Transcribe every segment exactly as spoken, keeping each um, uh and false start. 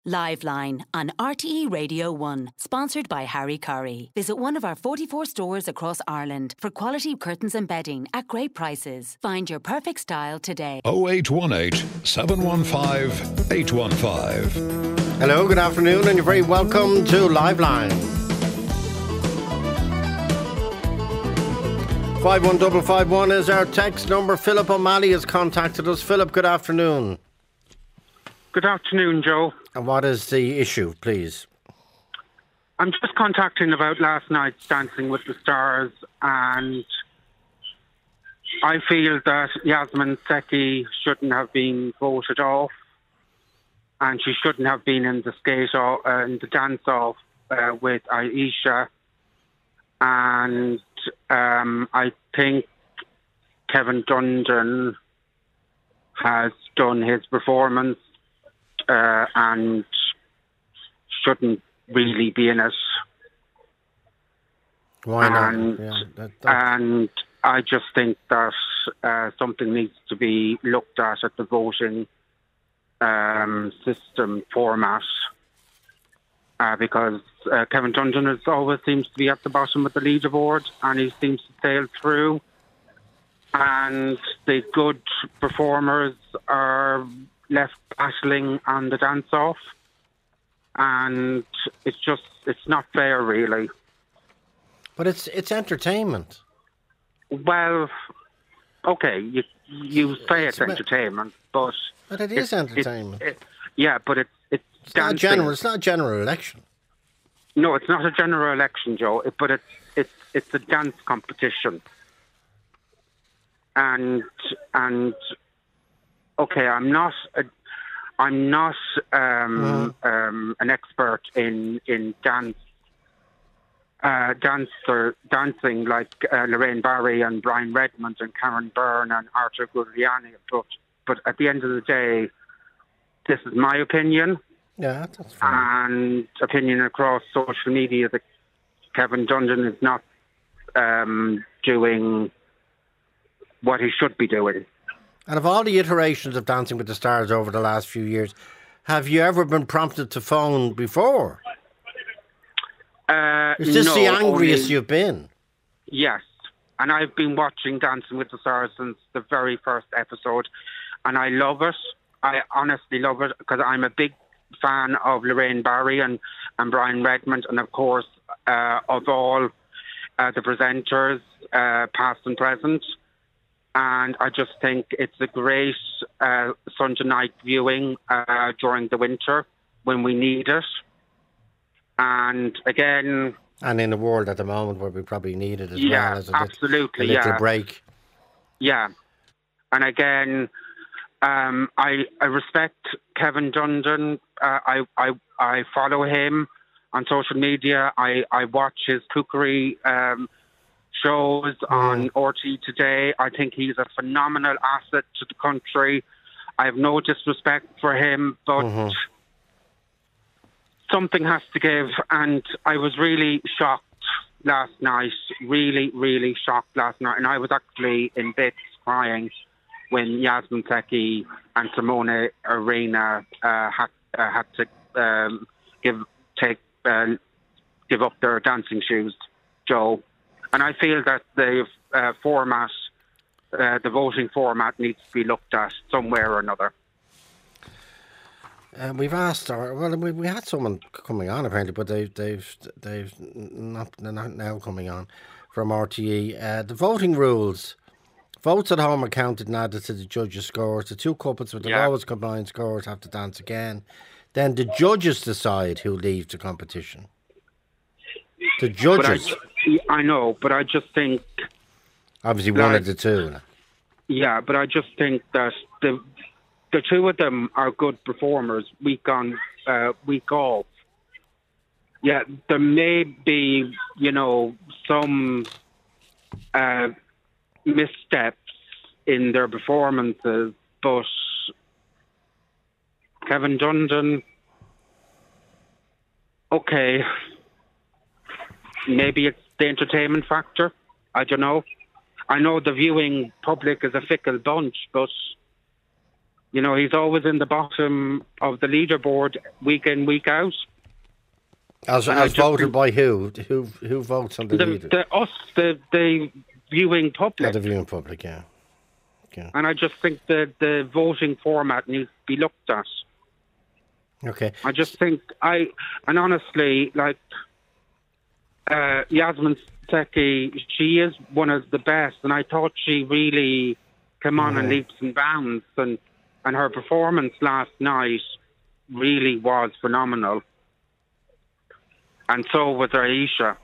Liveline on R T E Radio one, sponsored by Harry Curry. Visit one of our forty-four stores across Ireland for quality curtains and bedding at great prices. Find your perfect style today. oh eight one eight, seven one five, eight one five. Hello, good afternoon, and you're very welcome to Liveline. five one five five one is our text number. Philip O'Malley has contacted us. Philip, good afternoon. Good afternoon, Joe. And what is the issue, please? I'm just contacting about last night's Dancing with the Stars, and I feel that Yasmin Seki shouldn't have been voted off, and she shouldn't have been in the skate off, uh, in the dance off uh, with Aisha. And um, I think Kevin Dundon has done his performance uh, and shouldn't really be in it. Why not? And, yeah, that, that... and I just think that uh, something needs to be looked at at the voting um, system format. Uh, because uh, Kevin Dundon is always seems to be at the bottom of the leaderboard, and he seems to sail through. And the good performers are left battling on the dance-off, and it's just it's not fair, really. But it's it's entertainment. Well, okay, you you say it's, it's entertainment, but but it is it, entertainment. It, it, yeah, but it's it's It's not, dancing. general, it's not a general election. No, it's not a general election, Joe, it, but it's, it's, it's a dance competition. And, and okay, I'm not, a, I'm not um, mm. um, an expert in, in dance, uh, dancer, dancing like uh, Lorraine Barry and Brian Redmond and Karen Byrne and Arthur Gugliani, but, but at the end of the day, this is my opinion. Yeah, that's fine. And opinion across social media that Kevin Dundon is not um, doing what he should be doing. And of all the iterations of Dancing with the Stars over the last few years, have you ever been prompted to phone before? Uh, is this no, the angriest only, you've been? Yes. And I've been watching Dancing with the Stars since the very first episode, and I love it. I honestly love it because I'm a big fan of Lorraine Barry and, and Brian Redmond, and of course uh, of all uh, the presenters, uh, past and present. And I just think it's a great uh, Sunday night viewing uh, during the winter when we need it. And again... And in the world at the moment where we probably need it as yeah, well as a, absolutely, lit- a little yeah. break. Yeah. And again... Um, I, I respect Kevin Dundon. Uh, I, I I follow him on social media. I, I watch his cookery um, shows mm. on R T E Today. I think he's a phenomenal asset to the country. I have no disrespect for him, but mm-hmm. something has to give. And I was really shocked last night. Really, really shocked last night. And I was actually in bits crying when Yasmin Seki and Simone Arena uh, had uh, had to um, give take uh, give up their dancing shoes, Joe. And I feel that the uh, format, uh, the voting format, needs to be looked at somewhere or another. Uh, we've asked, our, well, we, we had someone coming on apparently, but they, they've they've not they're not now coming on from R T E. Uh, the voting rules. Votes at home are counted and added to the judges' scores. The two couples with the yeah. lowest combined scores have to dance again. Then the judges decide who leaves the competition. The judges. I, I know, but I just think... Obviously one like, of the two. Yeah, but I just think that the the two of them are good performers week on, uh, week off. Yeah, there may be, you know, some... Uh, missteps in their performances, but Kevin Dundon, okay, maybe it's the entertainment factor. I don't know. I know the viewing public is a fickle bunch, but You know, he's always in the bottom of the leaderboard week in, week out. As, as voted by who? Who who votes on the, the leader? The, us, the, the viewing public. Oh, the viewing public, yeah. yeah. And I just think that the voting format needs to be looked at. Okay. I just think, I, and honestly, like, uh, Yasmin Seki, she is one of the best, and I thought she really came on mm. in leaps and bounds, and, and her performance last night really was phenomenal. And so was Aisha.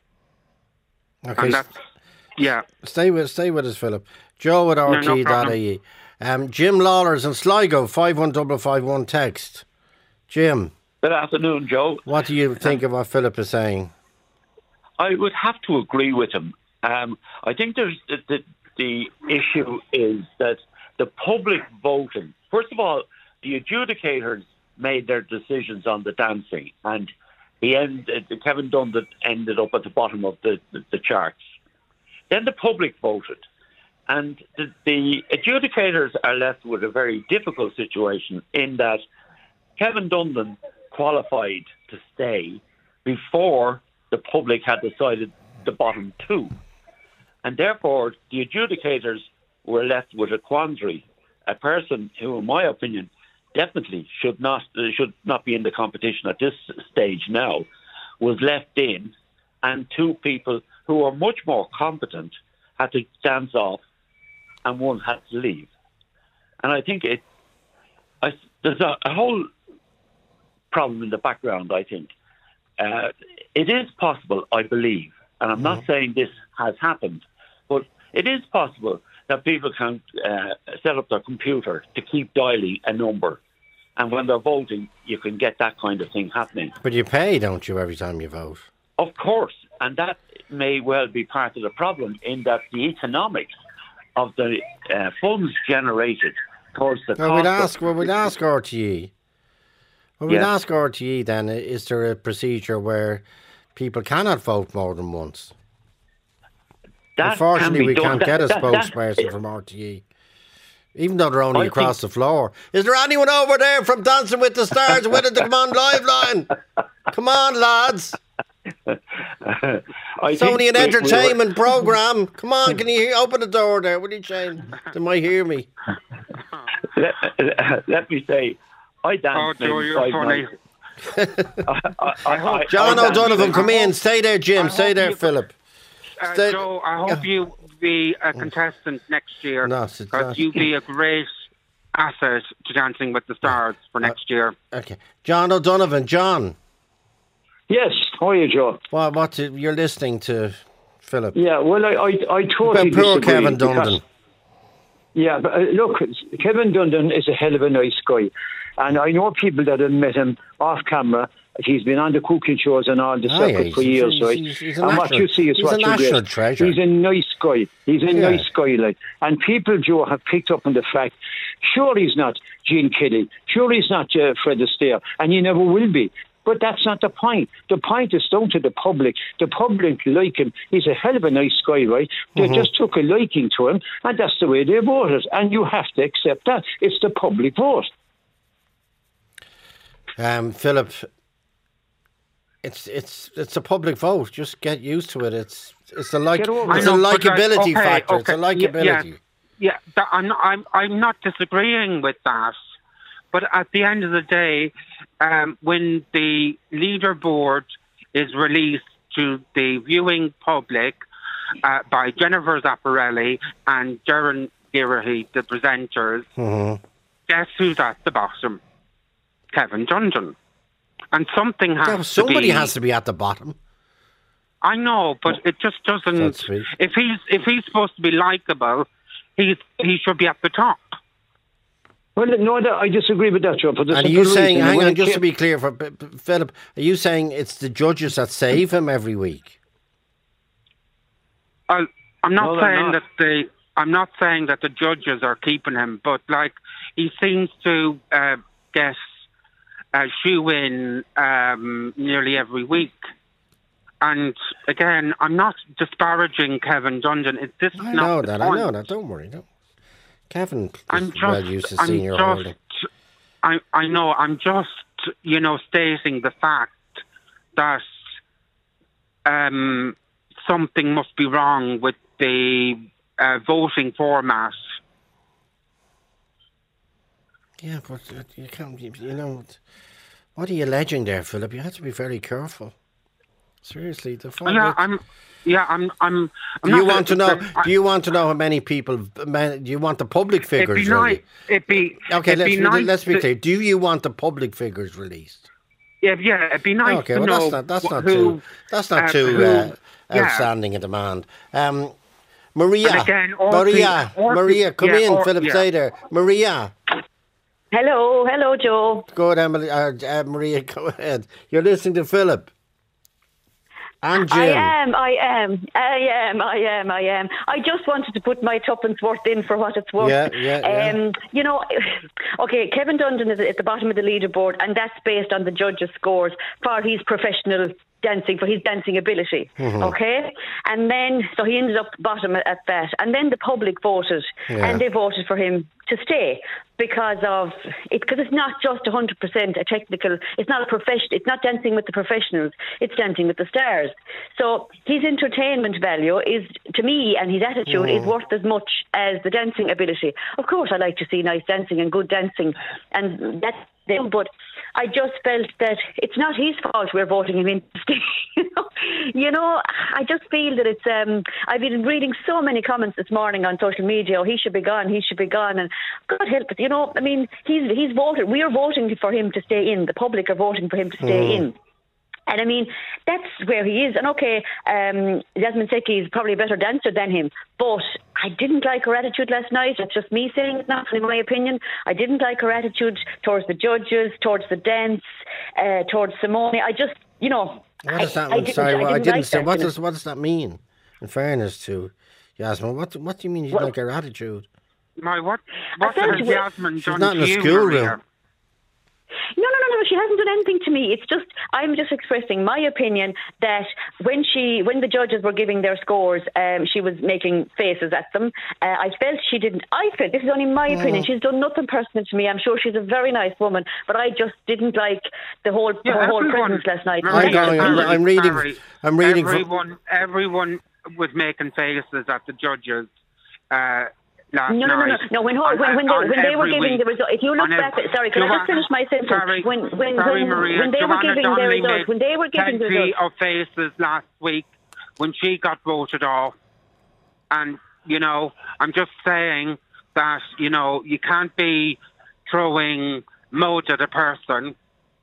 Okay. And that's, yeah. Stay with stay with us, Philip. Joe at R T dot I E. No um, Jim Lawlers in Sligo, five one five five one text. Jim. Good afternoon, Joe. What do you think um, of what Philip is saying? I would have to agree with him. Um, I think there's the, the, the issue is that the public voting, first of all, the adjudicators made their decisions on the dancing, and he ended, Kevin Dundon ended up at the bottom of the, the, the charts. Then the public voted, and the, the adjudicators are left with a very difficult situation in that Kevin Dundon qualified to stay before the public had decided the bottom two. And therefore, the adjudicators were left with a quandary. A person who, in my opinion, definitely should not uh, should not be in the competition at this stage now, was left in, and two people who are much more competent had to dance off, and one had to leave. And I think it I, there's a, a whole problem in the background, I think. Uh, it is possible, I believe, and I'm not saying this has happened, but it is possible that people can uh, set up their computer to keep dialing a number, and when they're voting, you can get that kind of thing happening. But you pay, don't you, every time you vote? Of course, and that may well be part of the problem in that the economics of the uh, funds generated towards the well, cost we'd ask, of... well, we'd ask R T E. Well, we'd yeah. ask R T E then, is there a procedure where people cannot vote more than once? That Unfortunately, can we done. can't that, get a that, spokesperson that, from R T E. Even though they're only I across think... the floor. Is there anyone over there from Dancing with the Stars willing to come on live line? Come on, lads. It's only an entertainment we were... programme. Come on, can you hear, open the door there? Will you, Shane? They might hear me. Let, let me say, I danced oh, Joe, you're funny. I, I, I hope John I O'Donovan, come in. Stay there, Jim. Stay there, you, Philip. Uh, Stay... Joe, I hope you be a contestant next year. No, because you be a great asset to Dancing with the Stars for next year. Okay. John O'Donovan. John. Yes, how are you, Joe? Well, what you're listening to, Philip? Yeah, well, I, I, I totally About poor disagree. Kevin Dundon. Yeah, but uh, look, Kevin Dundon is a hell of a nice guy, and I know people that have met him off camera. He's been on the cooking shows and all the oh, circuit yeah, for he's, years, he's, right? He's, he's and national, what you see is he's what a you national get. treasure. He's a nice guy. He's a yeah. nice guy, like. And people, Joe, have picked up on the fact. Sure, he's not Gene Kelly. Sure, he's not uh, Fred Astaire, and he never will be. But that's not the point. The point is down to the public. The public like him. He's a hell of a nice guy, right? They mm-hmm. just took a liking to him, and that's the way they voted. And you have to accept that. It's the public vote. Um, Philip, it's it's it's a public vote. Just get used to it. It's it's a like it's know, a likability like, okay, factor. Okay. It's a likability. Yeah, yeah, yeah that, I'm I'm I'm not disagreeing with that. But at the end of the day, um, when the leaderboard is released to the viewing public uh, by Jennifer Zapparelli and Darren Girahy, the presenters, mm-hmm. guess who's at the bottom? Kevin Dundon. And something has yeah, to somebody be, has to be at the bottom. I know, but it just doesn't. If he's if he's supposed to be likable, he's he should be at the top. Well, no, I disagree with that, Joe. For the and are you saying, reason, hang on, just came, to be clear, for Philip, are you saying it's the judges that save him every week? I, I'm not no, saying not. that the I'm not saying that the judges are keeping him, but like he seems to uh, get a shoe in um, nearly every week. And again, I'm not disparaging Kevin Dundon. It, this is I not know the that. point. I know that. Don't worry. Don't. Kevin I'm is just, well used to I'm seeing your just, holding. I, I know, I'm just, you know, stating the fact that um, something must be wrong with the uh, voting format. Yeah, but uh, you can't, you, you know, what are you alleging there, Philip? You have to be very careful. Seriously, the fact Yeah, that- I'm. Yeah, I'm. I'm. I'm Do you not want to know? I, Do you want to know how many people? Do you want the public figures? It'd be really? nice. It'd be. Okay, it'd let's be be, nice let's be to, clear. Do you want the public figures released? Yeah, yeah. It'd be nice Okay, to well know that's not that's wh- not who, too that's not uh, too who, uh, yeah. outstanding a demand. Um, Maria, And again, all the- Maria, all the- Maria, come yeah, in. all- Philip, yeah. stay there. Maria, Hello, hello, Joe. go ahead, Emily. Uh, uh, Maria, go ahead. You're listening to Philip and Jim. I am, I am, I am, I am, I am. I just wanted to put my tuppence worth in for what it's worth. Yeah, yeah, yeah. Um, you know, okay, Kevin Dundon is at the bottom of the leaderboard, and that's based on the judges' scores for his professional dancing, for his dancing ability. Mm-hmm. Okay? And then, so he ended up bottom at that. And then the public voted, Yeah. and they voted for him to stay because of it, because it's not just one hundred percent a technical, it's not a profession, it's not dancing with the professionals, it's dancing with the stars. So his entertainment value is, to me, and his attitude Mm. is worth as much as the dancing ability. Of course, I like to see nice dancing and good dancing, and that's them, but I just felt that it's not his fault we're voting him in to stay. you know? you know, I just feel that it's, um, I've been reading so many comments this morning on social media, oh, he should be gone, he should be gone, and God help it, you know, I mean, he's he's voted, we're voting for him to stay in, the public are voting for him to stay Mm. in. And I mean, that's where he is. And okay, um, Yasmin Secky is probably a better dancer than him, but I didn't like her attitude last night. It's just me saying it now, in my opinion. I didn't like her attitude towards the judges, towards the dance, uh, towards Simone. I just, you know, What I, does that I mean? didn't, Sorry, I well, didn't, I didn't like say. that, What you know. does what does that mean? In fairness to Yasmin, what what do you mean you Well, like her attitude? My what? What felt has it was- Yasmin She's done not in to a you, schoolroom. Maria? No, no, no, no. She hasn't done anything to me. It's just I'm just expressing my opinion that when she, when the judges were giving their scores, um, she was making faces at them. Uh, I felt she didn't. I felt this is only my opinion. She's done nothing personal to me. I'm sure she's a very nice woman, but I just didn't like the whole Yeah, her whole everyone- presence last night. Maria, I'm going- I'm- Harry, I'm reading- Harry, I'm reading from- Everyone, everyone was making faces at the judges uh, last No, no, no, no, night. no. When, On- when, when, they, on when they were every giving week. the result, if you look On back, every- at, sorry, can I just Joanna- finish my sentence? Sorry, when, when, sorry, when, Maria. when they Joanna were giving their Donnelly results, made when they were giving the plenty results, of faces last week when she got voted off, and you know, I'm just saying that you know you can't be throwing mud at a person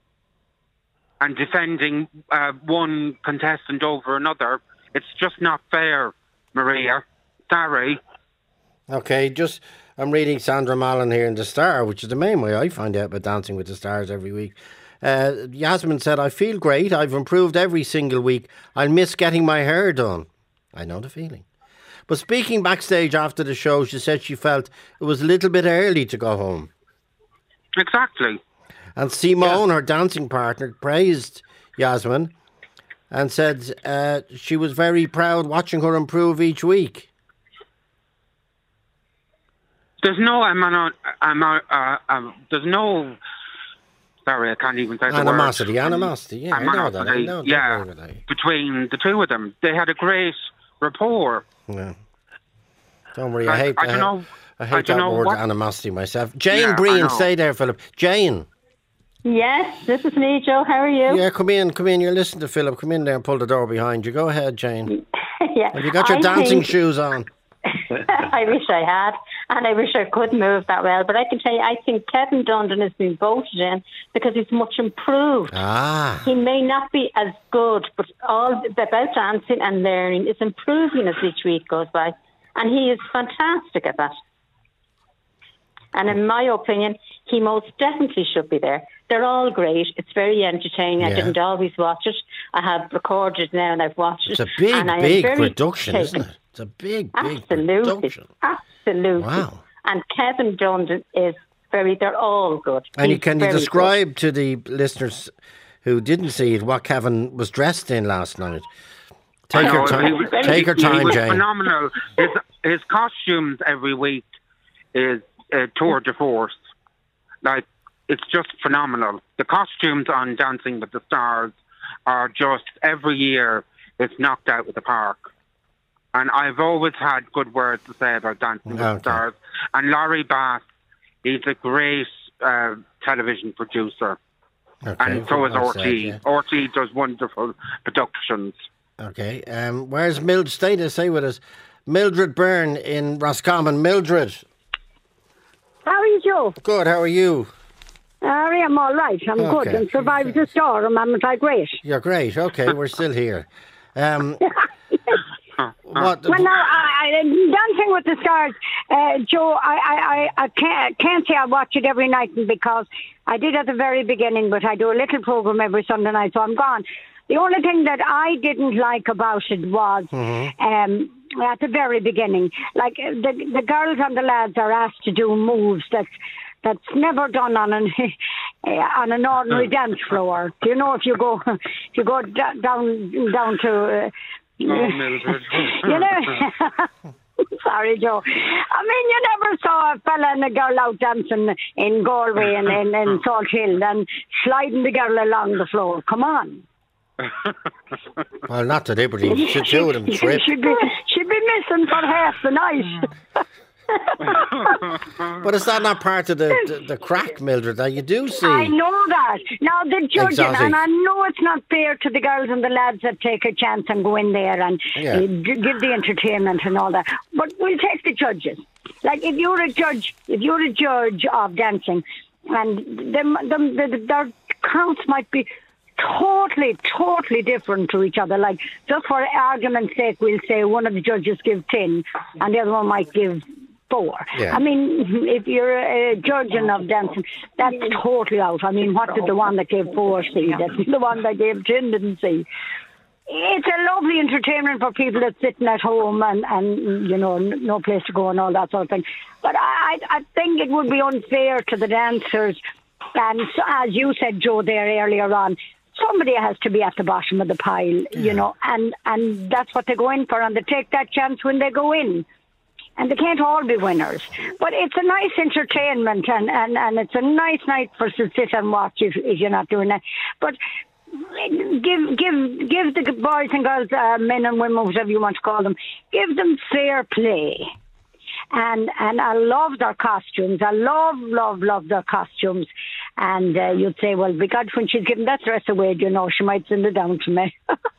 and defending uh, one contestant over another. It's just not fair, Maria. Sorry. Okay, just I'm reading Sandra Mallon here in The Star, which is the main way I find out about Dancing with the Stars every week. Uh, Yasmin said, I feel great. I've improved every single week. I'll miss getting my hair done. I know the feeling. But speaking backstage after the show, she said she felt it was a little bit early to go home. Exactly. And Simone, her dancing partner, praised Yasmin and said uh, she was very proud watching her improve each week. There's no amount. amount uh, um, there's no. Sorry, I can't even say the word. Animosity, animosity, yeah, I know that, I Animosity, know, don't yeah, worry about that. between the two of them, they had a great rapport. Yeah. Don't worry, I, I- hate I don't I, know- I I hate don't that know word what- animosity myself. Jane Yeah, I Breen, know. stay there, Philip. Jane. Yes, this is me, Joe. How are you? Yeah, come in, come in. You're listening to Philip. Come in there and pull the door behind you. Go ahead, Jane. Yeah. Have you got your I dancing think- shoes on? I wish I had, and I wish I could move that well. But I can tell you, I think Kevin Dundon has been voted in because he's much improved. Ah. He may not be as good, but all about dancing and learning is improving as each week goes by. And he is fantastic at that. And in my opinion, he most definitely should be there. They're all great. It's very entertaining. I Yeah. didn't always watch it. I have recorded it now and I've watched It's it. a big, and I am big very production, isn't taken. it? It's a big, big Absolutely. production. Absolutely. Wow. And Kevin Dundon is very, they're all good. And you, He's can you very good. describe to the listeners who didn't see it what Kevin was dressed in last night? Take No, your time. he was- Take your he time, was Jane. phenomenal. His, his costumes every week is a tour de force. Like, it's just phenomenal. The costumes on Dancing with the Stars are just, every year, it's knocked out with the park. And I've always had good words to say about Dancing with Okay. the Stars. And Laurie Bass, he's a great uh, television producer. Okay, And so is well R T. said, yeah. R T does wonderful productions. Okay. Um, where's Mildred? Stay to say with us. Mildred Byrne in Roscommon. Mildred. How are you, Joe? Good. How are you? Harry, I'm all right. I'm good. Okay. And survived the storm. I'm like great. You're great. Okay, we're still here. Um, what? Well, now, I, I, Dancing with the Stars, uh, Joe, I, I, I, I can't, can't say I watch it every night because I did at the very beginning, but I do a little program every Sunday night, so I'm gone. The only thing that I didn't like about it was Mm-hmm. um, at the very beginning, like uh, the the girls and the lads are asked to do moves that's that's never done on an on an ordinary dance floor. Do you know if you go if you go d- down down to uh, Oh, Mildred. you know. Sorry, Joe. I mean, you never saw a fella and a girl out dancing in Galway and in, in Salt Hill and sliding the girl along the floor. Come on. Well, not deliberately. Should two of them trip. She'd be, she'd be missing for half the night. But is that not part of the, the, the crack, Mildred, that you do see? I know that. Now, the judging, Exotic. and I know it's not fair to the girls and the lads that take a chance and go in there and Yeah. uh, g- give the entertainment and all that. But we'll take the judges. Like, if you're a judge, if you're a judge of dancing, and them, them, the, the, their counts might be totally, totally different to each other. Like, just for argument's sake, we'll say one of the judges give ten, and the other one might give four. Yeah. I mean, if you're a judging of dancing, that's totally out. I mean, what did the one that gave four see that the one that gave ten didn't see? It's a lovely entertainment for people that's sitting at home and, and you know, n- no place to go and all that sort of thing. But I, I think it would be unfair to the dancers. And so, as you said, Joe, there earlier on, somebody has to be at the bottom of the pile, you know, and, and that's what they go in for, and they take that chance when they go in. And they can't all be winners. But it's a nice entertainment, and, and, and it's a nice night for to sit and watch if, if you're not doing that. But give give give the boys and girls, uh, men and women, whatever you want to call them, give them fair play. And and I love their costumes. I love, love, love their costumes. And uh, you'd say, well, be God, when she's giving that dress away, you know, she might send it down to me.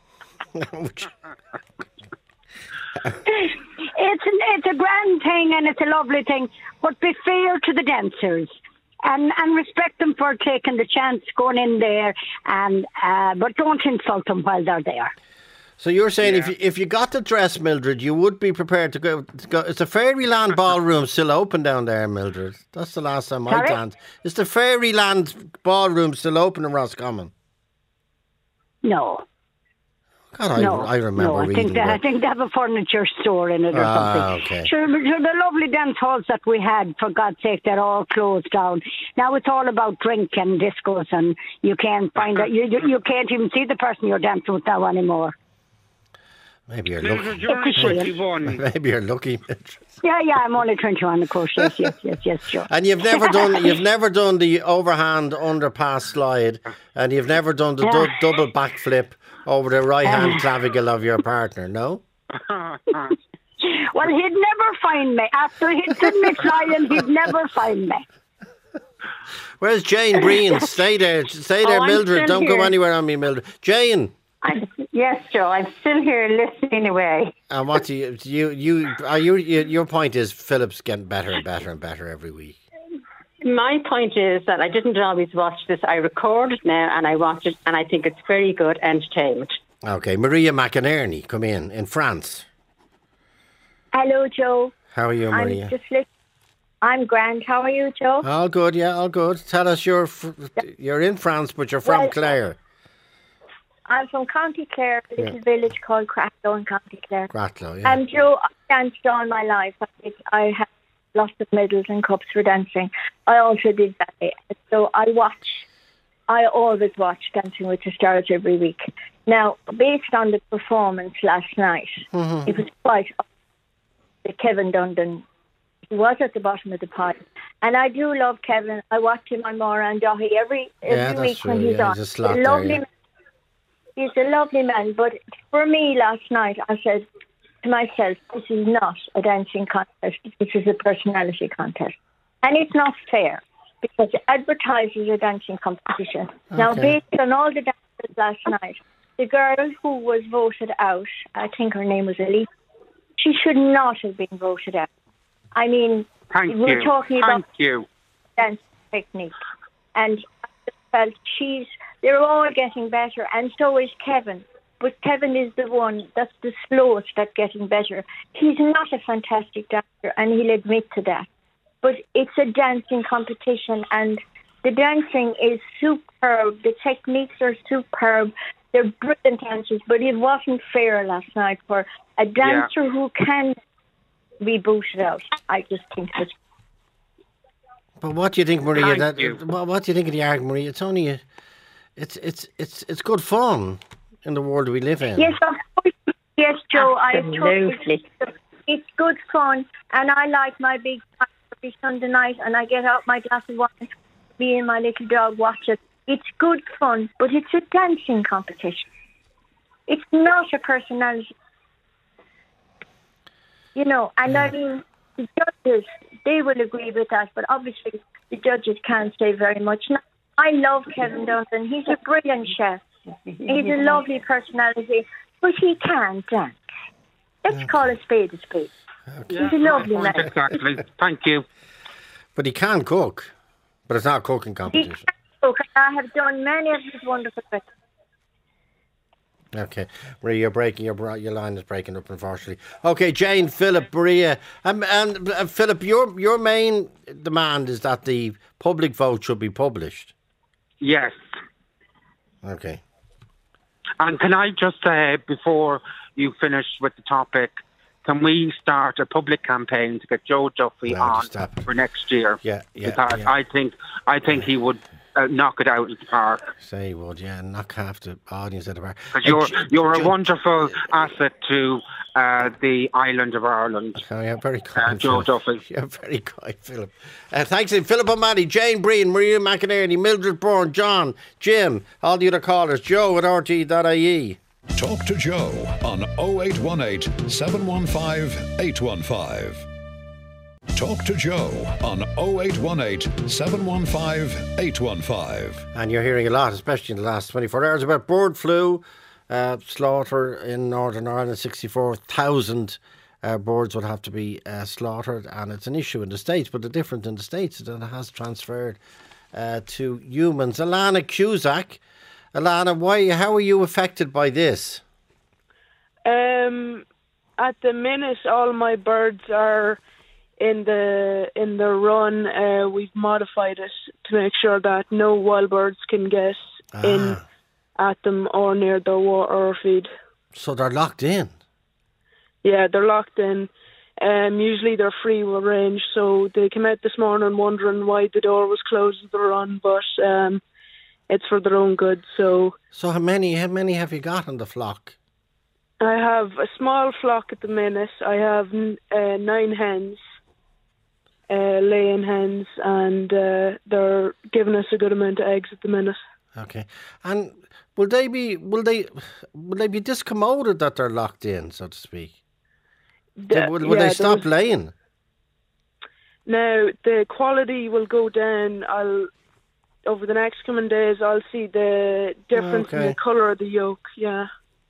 It's an, it's a grand thing and it's a lovely thing, but be fair to the dancers and, and respect them for taking the chance going in there, and uh, but don't insult them while they're there. So you're saying if you, if you got the dress, Mildred, you would be prepared to go. To go is the Fairyland Ballroom still open down there, Mildred? That's the last time I Sorry? danced. Is the Fairyland Ballroom still open in Roscommon? No. God, I, No, I remember no, I reading think, that, I about- think they have a furniture store in it or Ah, something. okay. Sure, but sure, the lovely dance halls that we had, for God's sake, they're all closed down. Now it's all about drink and discos, and you can't find out. You, you you can't even see the person you're dancing with now anymore. Maybe you're Mildred, lucky. you're only twenty-one. Maybe you're lucky, Mildred. Yeah, yeah, I'm only twenty-one, of course. Yes, yes, yes, yes, sure. And you've never done you've never done the overhand underpass slide, and you've never done the du- Yeah. double backflip over the right hand Um. clavicle of your partner. No. Well, he'd never find me. After he'd seen me flying, he'd never find me. Where's Jane Breen? Stay there, stay there, Oh, I'm Mildred. still Don't go here. anywhere on me, Mildred. Jane. I, yes, Joe, I'm still here listening away. And what do you you you are you, you your point is Philip's getting better and better and better every week. My point is that I didn't always watch this. I record it now and I watch it, and I think it's very good entertainment. Okay, Maria McInerney, come in in France. Hello, Joe. How are you, I'm Maria? just li- I'm grand. How are you, Joe? All good, yeah, all good. Tell us you're fr- you're in France, but you're from Well, Clare. I'm from County Clare, a little Yeah. village called Cracklow in County Clare. Gratlow, yeah. And Joe, I danced all my life. I, did, I have lots of medals and cups for dancing. I also did ballet. So I watch, I always watch Dancing with the Stars every week. Now, based on the performance last night, Mm-hmm. it was quite the Kevin Dundon He was at the bottom of the pile. And I do love Kevin. I watch him on Maura and Dahi every, every Yeah, that's week true. when he's Yeah, on. he's a slot a there, lovely yeah. man. He's a lovely man. But for me last night, I said to myself, this is not a dancing contest. This is a personality contest. And it's not fair because it advertises a dancing competition. Now, Okay. based on all the dancers last night, the girl who was voted out, I think her name was Elise, she should not have been voted out. I mean, Thank we're you. talking Thank about you. dance technique. And I just felt she's, they're all getting better, and so is Kevin. But Kevin is the one that's the slowest at getting better. He's not a fantastic dancer, and he'll admit to that. But it's a dancing competition, and the dancing is superb. The techniques are superb. They're brilliant dancers, but it wasn't fair last night for a dancer who can be booted out. I just think that. But what do you think, Maria? Thank That, you. what, what do you think of the argument, Maria? It's only a, it's it's it's it's good fun in the world we live in. Yes, of course. Yes, Joe. I totally. Absolutely. It's good fun, and I like my big time every Sunday night, and I get out my glass of wine, me and my little dog watch it. It's good fun, but it's a dancing competition. It's not a personality. You know, and I mean, the judges, they will agree with that, but obviously the judges can't say very much. Now, I love Kevin Duncan. He's a brilliant chef. He's a lovely personality, but he can't dance. Let's call a spade a spade. He's a lovely man. Exactly. Thank you. But he can cook. But it's not a cooking He competition. can cook. I have done many of his wonderful things. Okay, Maria, you're breaking your bro- your line is breaking up, unfortunately. Okay, Jane, Philip, Maria, um, and uh, Philip, your your main demand is that the public vote should be published. Yes. Okay. And can I just say, before you finish with the topic, can we start a public campaign to get Joe Duffy No, on just stop. for next year? Yeah, yeah, Because yeah. I think I think he would uh, knock it out of the park. Say he would, yeah, knock half the audience at the bar. Because you're Uh, J- you're a J- wonderful asset to uh, the island of Ireland. Oh, yeah, very kind. Uh, Joe Philip. Duffy. Yeah, very kind, Philip. Uh, thanks, and Philip O'Malley, Jane Breen, Maria McInerney, Mildred Bourne, John, Jim, all the other callers, Joe at R T E dot I E. Talk to Joe on oh eight one eight, seven one five, eight one five. Talk to Joe on oh eight one eight, seven one five, eight one five. And you're hearing a lot, especially in the last twenty-four hours, about bird flu, uh, slaughter in Northern Ireland. sixty-four thousand uh, birds would have to be uh, slaughtered, and it's an issue in the States, but the difference in the States is that it has transferred uh, to humans. Alana Cusack. Alana, why? How are you affected by this? Um, at the minute, all my birds are in the in the run. Uh, we've modified it to make sure that no wild birds can get in at them or near the water or feed. So they're locked in. Yeah, they're locked in. Um, usually they're free range, so they came out this morning wondering why the door was closed to the run, but um, it's for their own good. So, So how many? How many have you got in the flock? I have a small flock at the minute. I have uh, nine hens, uh, laying hens, and uh, they're giving us a good amount of eggs at the minute. Okay, and will they be? Will they? Will they be discommoded that they're locked in, so to speak? The- will will yeah, they stop there's- laying? Now the quality will go down. I'll over the next coming days. I'll see the difference in Okay. the colour of the yolk. Yeah,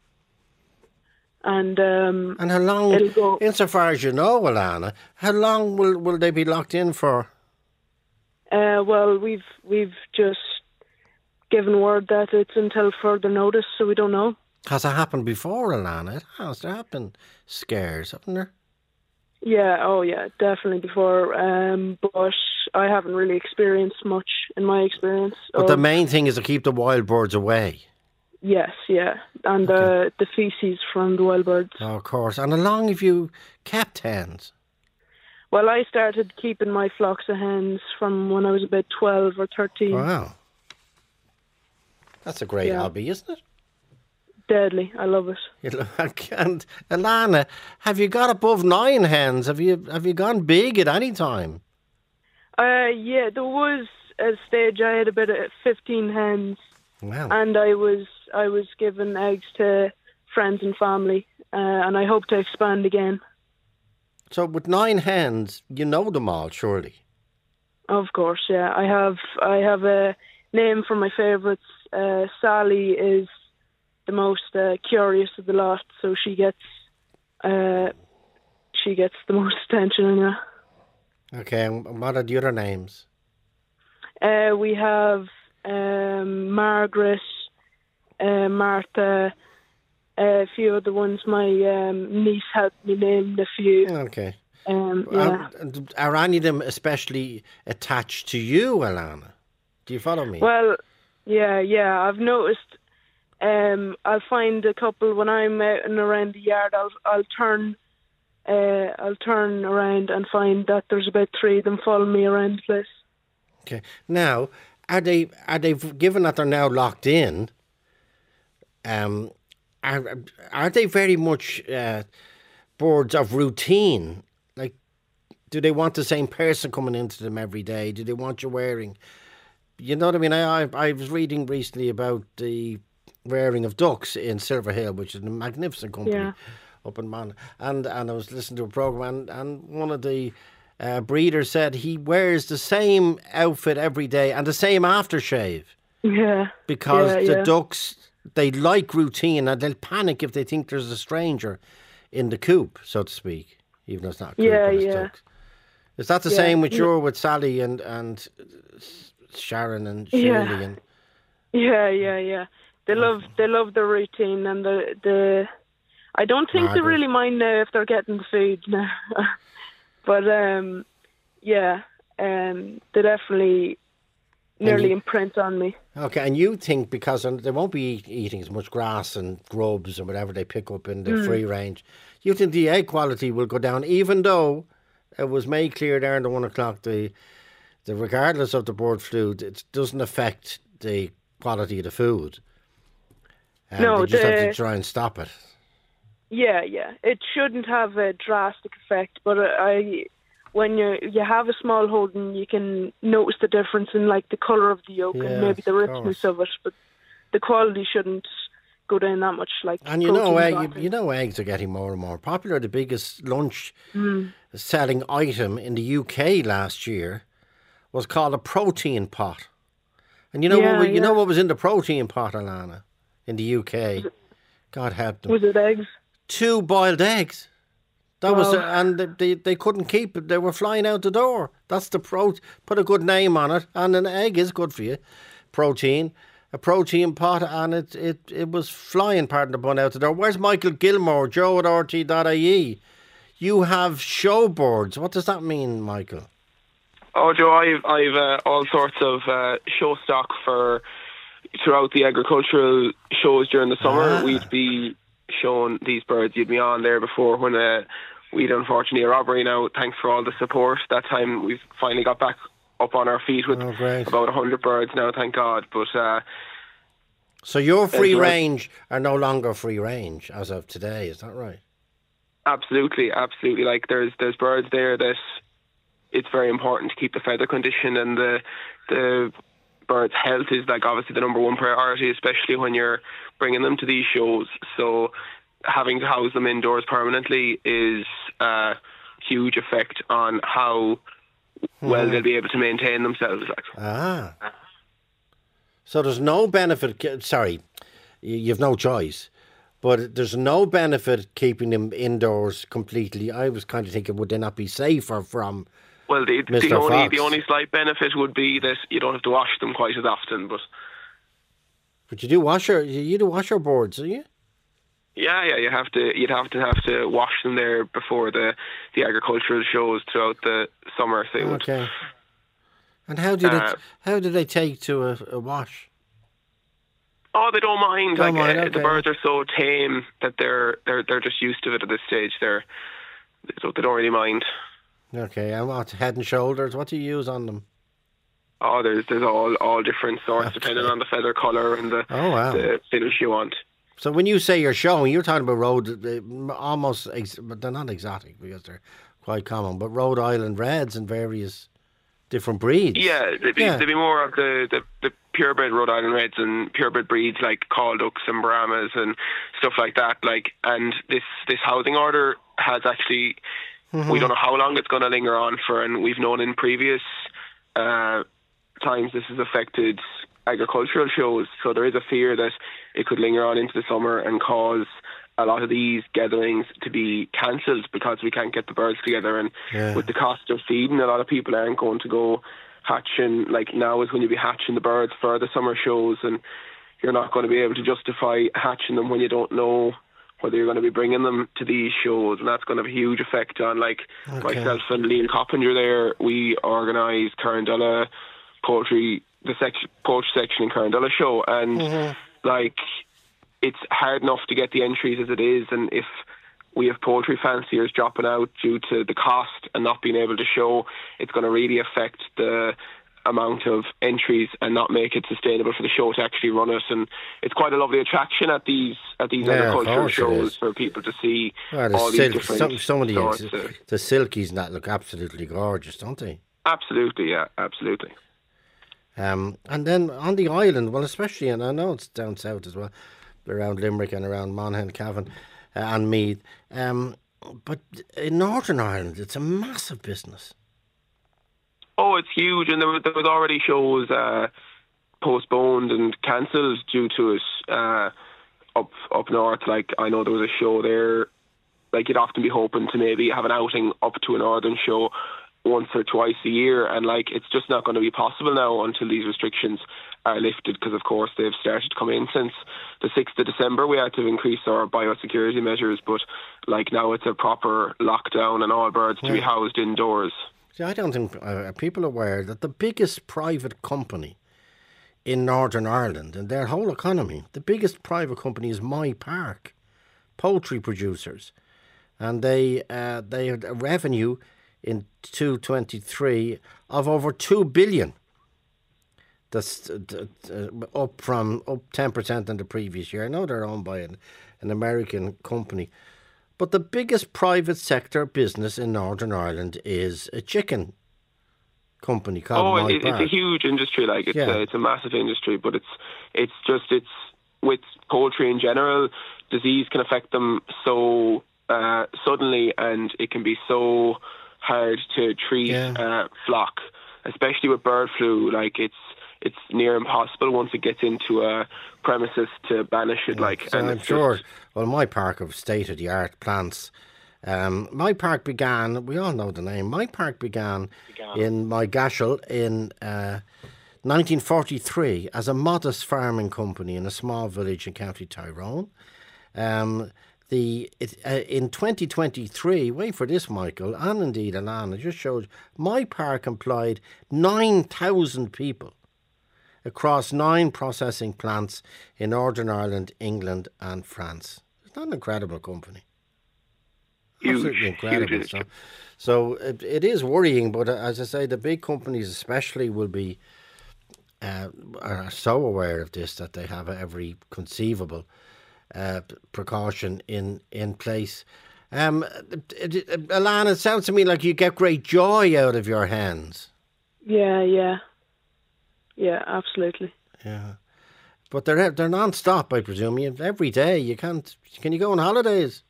and um, And how long? it'll go. Insofar as you know, Alana, how long will will they be locked in for? Uh, well, we've we've just given word that it's until further notice, so we don't know. Has it happened before, Alana? It has. There have been scares, haven't there? Yeah, oh yeah, definitely before. Um, but I haven't really experienced much in my experience. But of- the main thing is to keep the wild birds away. Yes, yeah, and the the feces from the wild birds. Oh, of course. And how long have you kept hens? Well, I started keeping my flocks of hens from when I was about twelve or thirteen. Wow. That's a great Yeah. hobby, isn't it? deadly. I love it. You look, and Alana, have you got above nine hens? Have you have you gone big at any time? Uh, yeah, there was a stage I had about fifteen hens, wow. and I was I was giving eggs to friends and family, uh, and I hope to expand again. So with nine hens, you know them all, surely. Of course, yeah. I have I have a name for my favourites. Uh, Sally is the most uh, curious of the lot, so she gets uh, she gets the most attention. Yeah. Okay, and what are the other names? Uh, we have um, Margaret, uh, Martha, a few other ones. My um, niece helped me name a few. Okay. Um, yeah. Are, are any of them especially attached to you, Alana? Do you follow me? Well, yeah, yeah. I've noticed. Um, I'll find a couple when I'm out and around the yard. I'll I'll turn. Uh, I'll turn around and find that there's about three of them following me around the place. Okay. Now, are they are they given that they're now locked in? Um, are are they very much uh, birds of routine? Like, do they want the same person coming into them every day? Do they want you wearing? You know what I mean? I I, I was reading recently about the rearing of ducks in Silver Hill, which is a magnificent company. Yeah. Up in Man, and and I was listening to a program, and, and one of the uh, breeders said he wears the same outfit every day and the same aftershave. Yeah, because yeah, the yeah. ducks, they like routine, and they'll panic if they think there's a stranger in the coop, so to speak, even though it's not a coop, Yeah, but it's yeah. ducks. Is that the Yeah. same with your with Sally and and Sharon and Shirley Yeah. and? Yeah, yeah, yeah. They love they love the routine and the the. I don't think they Margaret. really mind now if they're getting the food now, but um, yeah, um, they definitely nearly you- imprint on me. Okay, and you think because they won't be eat- eating as much grass and grubs or whatever they pick up in the Mm. free range, you think the egg quality will go down, even though it was made clear there in the one o'clock, the, the regardless of the bird flu, it doesn't affect the quality of the food. Um, No, they just have the- to try and stop it. Yeah, yeah. It shouldn't have a drastic effect, but I, when you you have a small holding, you can notice the difference in like the colour of the yolk Yeah, and maybe the of richness of it. But the quality shouldn't go down that much. Like And you know, protein egg, fat. you know, eggs are getting more and more popular. The biggest lunch Mm. selling item in the U K last year was called a protein pot. And you know Yeah, what? You yeah. know what was in the protein pot, Alana, in the U K? God help them. Was it eggs? Two boiled eggs. That was, Wow. and they they couldn't keep it. They were flying out the door. That's the pro. Put a good name on it, and an egg is good for you. Protein, a protein pot, and it it, it was flying. Pardon the pun, out the door. Where's Michael Gilmore? Joe at R T dot I E. You have show boards. What does that mean, Michael? Oh, Joe, I've I've uh, all sorts of uh, show stock for throughout the agricultural shows during the summer. Ah. We'd be showing these birds. You'd be on there before when uh, we'd unfortunately a robbery. Now, thanks for all the support. That time we've finally got back up on our feet with Oh, great. about a hundred birds now. Thank God. But uh, So your free That's right. range are no longer free range as of today. Is that right? absolutely, absolutely, like there's there's birds there that it's very important to keep the feather condition and the the bird's health is like obviously the number one priority, especially when you're bringing them to these shows. So having to house them indoors permanently is a huge effect on how well Mhm. they'll be able to maintain themselves. Like. Ah. So there's no benefit. Sorry, you- you've no choice. But there's no benefit keeping them indoors completely. I was kind of thinking, would they not be safer from Well, the, the Mister only Fox? the only slight benefit would be that you don't have to wash them quite as often. But But you do wash your you you do wash your boards, do you? yeah, yeah, you have to you'd have to have to wash them there before the the agricultural shows throughout the summer. So it would- Okay. And how did Uh, it? How did they take to a, a wash? Oh, they don't mind. Don't like mind, uh, okay. the birds are so tame that they're they're they're just used to it at this stage. They're so they don't really mind. Okay, and what head and shoulders? What do you use on them? Oh, there's there's all all different sorts depending on the feather colour and the Oh wow. the finish you want. So when you say you're showing, you're talking about road, uh, almost, ex- but they're not exotic because they're quite common, but Rhode Island Reds and various different breeds. Yeah, they'd be, Yeah. they'd be more of the, the, the purebred Rhode Island Reds and purebred breeds like Calducks and Brahmas and stuff like that. Like, and this, this housing order has actually, Mhm. we don't know how long it's going to linger on for, and we've known in previous uh, times this has affected agricultural shows, so there is a fear that it could linger on into the summer and cause a lot of these gatherings to be cancelled because we can't get the birds together, and Yeah. with the cost of feeding, a lot of people aren't going to go hatching. Like, now is when you'll be hatching the birds for the summer shows, and you're not going to be able to justify hatching them when you don't know whether you're going to be bringing them to these shows, and that's going to have a huge effect on, like, Okay. myself and Liam Coppinger there. We organise Carndella poultry, the section, poultry section in Carndella show, and Mhm. like, it's hard enough to get the entries as it is, and if we have poultry fanciers dropping out due to the cost and not being able to show, it's going to really affect the amount of entries and not make it sustainable for the show to actually run it. And it's quite a lovely attraction at these at these Yeah, of agricultural course it shows is. for people to see Well, the, all these silk, different some, some of the, sorts of- the silkies and that look absolutely gorgeous, don't they? Absolutely, yeah, absolutely. Um, and then on the island, well, especially, and I know it's down south as well, around Limerick and around Monaghan, Cavan, uh, and Meath. Um, but in Northern Ireland, it's a massive business. Oh, it's huge, and there was, there was already shows uh, postponed and cancelled due to it uh, up up north. Like, I know there was a show there. Like, you'd often be hoping to maybe have an outing up to a northern show once or twice a year, and like, it's just not going to be possible now until these restrictions are lifted, because of course they've started to come in since the sixth of December. We had to increase our biosecurity measures, but like, now it's a proper lockdown and all birds to be Yeah. housed indoors. See, I don't think uh, are people aware that the biggest private company in Northern Ireland and their whole economy, the biggest private company is My Park, poultry producers, and they uh, they had a revenue in two twenty-three of over two billion. That's uh, uh, up from up ten percent in the previous year. I know they're owned by an, an American company, but the biggest private sector business in Northern Ireland is a chicken company called Oh, My it, it's Park. a huge industry. Like, it's Yeah. a, it's a massive industry, but it's it's just it's with poultry in general, disease can affect them so uh, suddenly, and it can be so hard to treat Yeah. uh, flock, especially with bird flu. Like, it's it's near impossible once it gets into a premises to banish it. Like, So and I'm it's sure, just- well, My Park of state-of-the-art plants. Um, My Park began, we all know the name, My Park began, in Moygashel in uh, nineteen forty-three as a modest farming company in a small village in County Tyrone. Um, the it, uh, in twenty twenty-three, wait for this, Michael, and indeed Alan, it just showed My Park employed nine thousand people across nine processing plants in Northern Ireland, England and France. It's not an incredible company. Huge, Absolutely incredible. huge So, so it, it is worrying, but uh, as I say, the big companies especially will be uh, are so aware of this that they have every conceivable uh, precaution in, in place. Um, it, it, Alana, it sounds to me like you get great joy out of your hens. Yeah, yeah. Yeah, absolutely. Yeah, but they're they're non-stop, I presume. You, every day you can't. Can you go on holidays?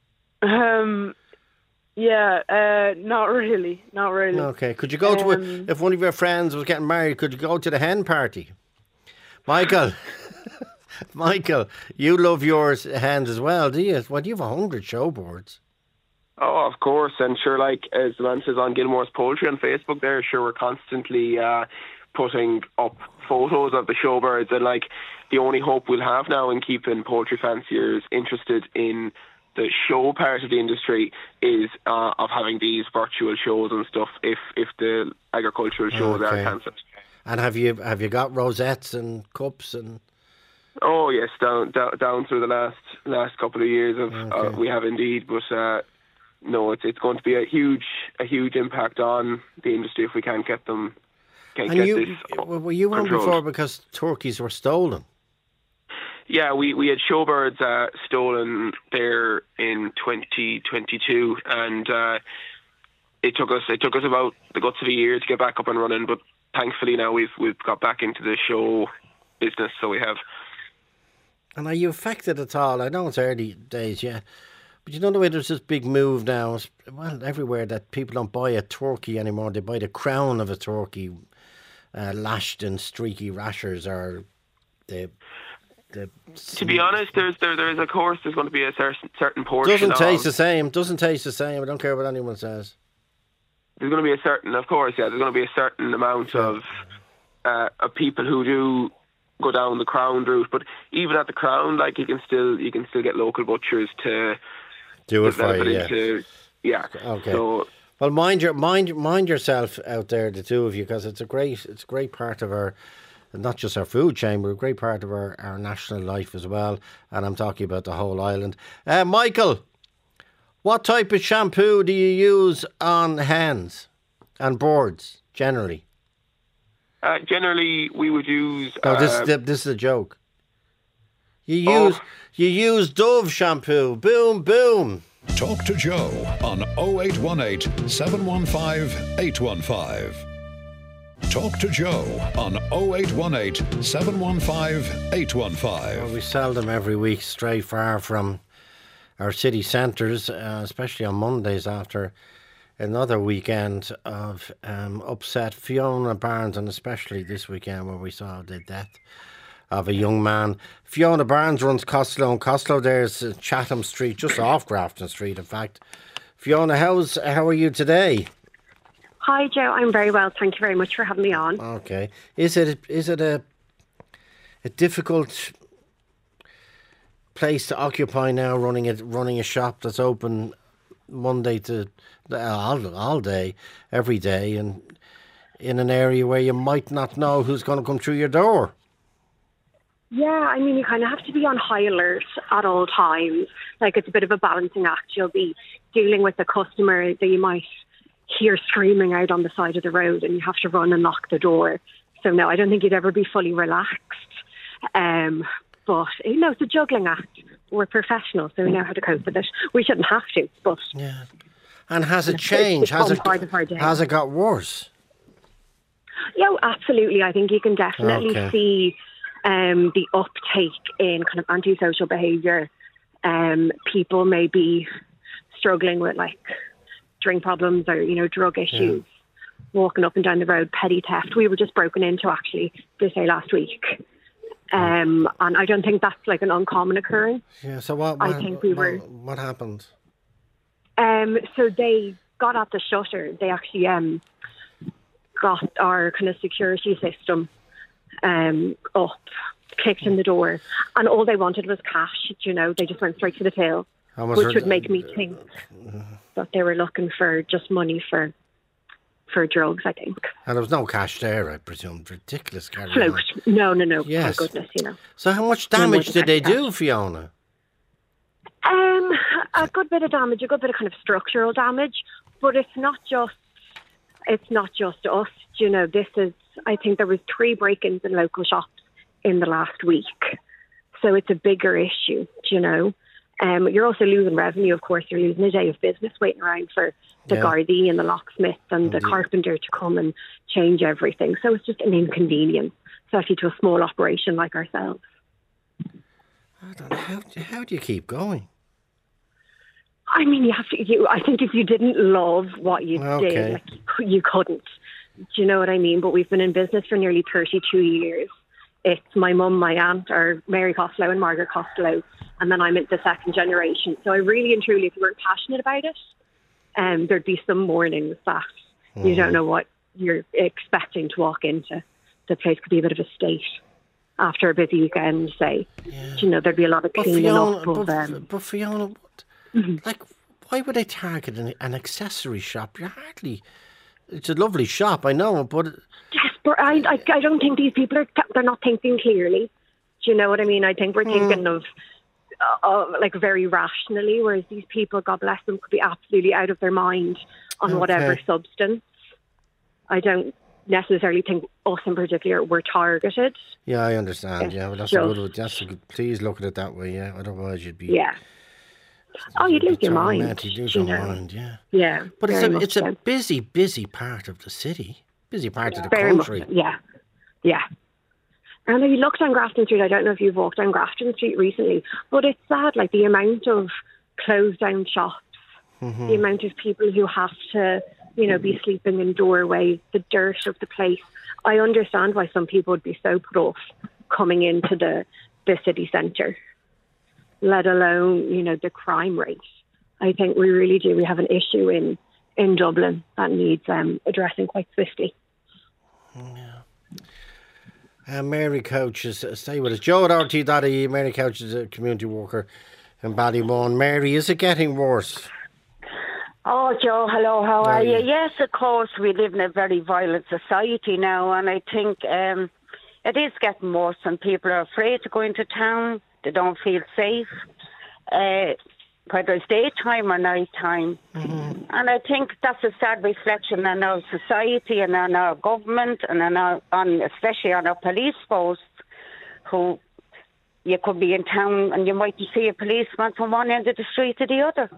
Um, yeah, uh, not really, not really. Okay. Could you go to Um, a, if one of your friends was getting married? Could you go to the hen party? Michael, Michael, you love yours hens as well, do you? Well, you have a hundred show boards. Oh, of course, and sure, like, as the man says on Gilmore's Poultry on Facebook there, sure, we're constantly uh, putting up photos of the showbirds, and like, the only hope we'll have now in keeping poultry fanciers interested in the show part of the industry is uh, of having these virtual shows and stuff if if the agricultural shows Okay. are cancelled. And have you have you got rosettes and cups and? Oh yes, down down, down through the last last couple of years of Okay. uh, we have indeed, but uh, no, it's it's going to be a huge a huge impact on the industry if we can't get them can't And get you this were you on controlled. before because turkeys were stolen? yeah, we, we had showbirds uh, stolen there in twenty twenty-two, and uh, it took us it took us about the guts of a year to get back up and running. But thankfully now we've we've got back into the show business, so we have. And are you affected at all? I know it's early days, yeah. But you know the way there's this big move now, well, everywhere, that people don't buy a turkey anymore. They buy the crown of a turkey, uh, lashed in streaky rashers, or the... the to be honest, there's there there is, of course, there's going to be a certain, certain portion Doesn't of... taste the same. Doesn't taste the same. I don't care what anyone says. There's going to be a certain, of course, yeah, there's going to be a certain amount of, uh, of people who do go down the crown route. But even at the crown, like, you can still you can still get local butchers to... Do it for you, yeah. Into, yeah. Okay. So, well, mind your mind mind yourself out there, the two of you, because it's a great it's a great part of our, not just our food chain, but a great part of our, our national life as well. And I'm talking about the whole island. Uh, Michael, what type of shampoo do you use on hands and boards generally? Uh, generally, we would use. No, uh, this is the, this is a joke. You oh. use you use Dove shampoo. Boom, boom. Talk to Joe on oh eight one eight, seven one five, eight one five. Talk to Joe on oh eight one eight, seven one five, eight one five. Well, we sell them every week, stray far from our city centres, uh, especially on Mondays after another weekend of um, upset. Fiona Barnes, and especially this weekend where we saw the death of a young man. Fiona Barnes runs Costello and Costello. There's uh, Chatham Street, just off Grafton Street, in fact. Fiona, how's how are you today? Hi, Joe. I'm very well. Thank you very much for having me on. Okay. Is it is it a a difficult place to occupy now, running it running a shop that's open Monday to all, all day, every day, and in an area where you might not know who's going to come through your door? Yeah, I mean, you kind of have to be on high alert at all times. Like, it's a bit of a balancing act. You'll be dealing with a customer that you might hear screaming out on the side of the road, and you have to run and lock the door. So, no, I don't think you'd ever be fully relaxed. Um, but, you know, it's a juggling act. We're professionals, so we know how to cope with it. We shouldn't have to, but... Yeah. And has it changed? Has it, has it got worse? Yeah, absolutely. I think you can definitely Okay. see... Um, the uptake in kind of antisocial behaviour. Um, people may be struggling with like drink problems or, you know, drug issues, yeah. walking up and down the road, petty theft. We were just broken into actually this day last week. Um, and I don't think that's like an uncommon occurrence. Yeah, so what, what, I think we were, what, what happened? Um, so they got at the shutter. They actually um, got our kind of security system um, up, kicked in the door, and all they wanted was cash. You know, they just went straight to the till, which would make me think that they were looking for just money for for drugs, I think. And there was no cash there, I presume. Ridiculous. Float. No, no, no. Yes. Thank goodness, you know. So how much damage did they do, Fiona? Um, a good bit of damage, a good bit of kind of structural damage, but it's not just, it's not just us. You know, this is, I think there was three break-ins in local shops in the last week. So it's a bigger issue, you know. Um, you're also losing revenue, of course. You're losing a day of business waiting around for the Yeah. Gardaí and the locksmith and the carpenter to come and change everything. So it's just an inconvenience, especially to a small operation like ourselves. I don't know. How, how do you keep going? I mean, you have to. You, I think if you didn't love what you Okay. did, like, you, cou- you couldn't. Do you know what I mean? But we've been in business for nearly thirty-two years. It's my mum, my aunt, or Mary Costello and Margaret Costello, and then I'm in the second generation. So I really and truly, if you weren't passionate about it, um, there'd be some mornings that you don't know what you're expecting to walk into. The place could be a bit of a state after a busy weekend, say. You know, there'd be a lot of But cleaning Fiona, up. Of, but, um, but Fiona, what, like, why would they target an, an accessory shop? You're hardly... It's a lovely shop, I know, but... Yes, but I, I, I don't think these people are, they're not thinking clearly. Do you know what I mean? I think we're thinking of, uh, uh, like, very rationally, whereas these people, God bless them, could be absolutely out of their mind on Okay. whatever substance. I don't, necessarily think us in particular were targeted. Yeah, I understand. Yeah, well, that's Just- a good. That's a good. Please look at it that way. Yeah, otherwise you'd be. Yeah. Oh, you'd lose your mind. Tormented, you'd lose you your know. mind. Yeah. Yeah. But it's very a much it's a so. busy, busy part of the city. Busy part of the Very much country. so, yeah. Yeah. And you looked on Grafton Street. I don't know if you've walked on Grafton Street recently, but it's sad, like the amount of closed down shops, Mhm. the amount of people who have to, you know, be sleeping in doorways, the dirt of the place. I understand why some people would be so put off coming into the, the city centre, let alone, you know, the crime rate. I think we really do. We have an issue in, in Dublin that needs um, addressing quite swiftly. Uh, Mary Couch is uh, stay with us. Joe at R T dot I E. Mary Couch is a community worker in Ballymun. Mary, is it getting worse? Oh, Joe, hello, how How are are you? you? Yes, of course, we live in a very violent society now, and I think um, it is getting worse, and people are afraid to go into town. They don't feel safe, uh, whether it's daytime or nighttime. Mm-hmm. And I think that's a sad reflection on our society and on our government and on, our, on especially on our police posts, who you could be in town and you mightn't see a policeman from one end of the street to the other.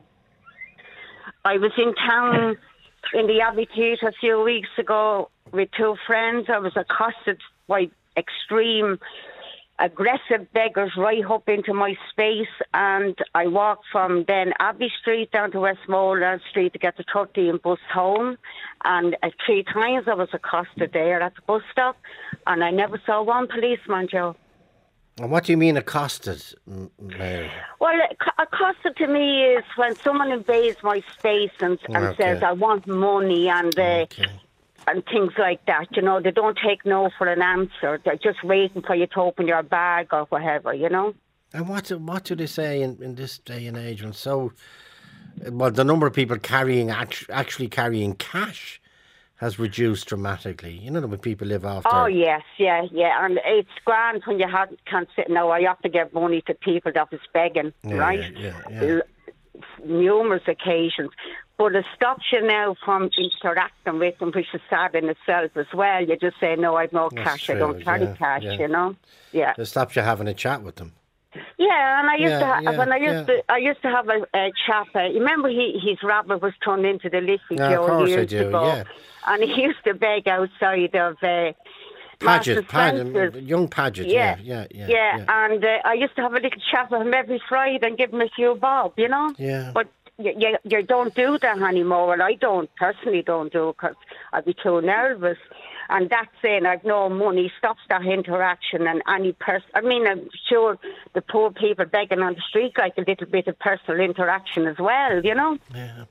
I was in town in the Abbey Theatre a few weeks ago with two friends. I was accosted by extreme, aggressive beggars right up into my space, and I walked from then Abbey Street down to Westmoreland Street to get the thirteen bus home, and uh, three times I was accosted there at the bus stop, and I never saw one policeman, Joe. And what do you mean accosted, M- Mary? Well, ac- accosted to me is when someone invades my space and, and Okay. says, I want money and uh, and things like that. You know, they don't take no for an answer. They're just waiting for you to open your bag or whatever, you know. And what do, what do they say in, in this day and age when so... Well, the number of people carrying act, actually carrying cash has reduced dramatically. You know, when people live off Oh, their... yes, yeah, yeah. And it's grand when you have, can't sit now. I have to give money to people that was begging, Yeah, right? yeah, yeah, yeah. L- Numerous occasions. But it stops you now from interacting with them, which is sad in itself as well. You just say, no, I've no That's cash. I true, don't carry yeah, cash, yeah. you know? Yeah. It stops you having a chat with them. Yeah, and I used Yeah, to ha- yeah, when I used yeah. to I used to have a, a chap. Uh, you remember he his rabbit was turned into the Liffey Yeah, of Joe course I years do, ago, yeah. and he used to beg outside of uh, Marks Paget, and Paget, Spencer's. young Paget, yeah, yeah, yeah. yeah, yeah. and uh, I used to have a little chat with him every Friday and give him a few bob, you know. Yeah. But you, you, you don't do that anymore. Well, I don't personally don't do because I'd be too nervous. And that's saying I've no money stops that interaction and any person. I mean, I'm sure the poor people begging on the street like a little bit of personal interaction as well, you know. Yeah.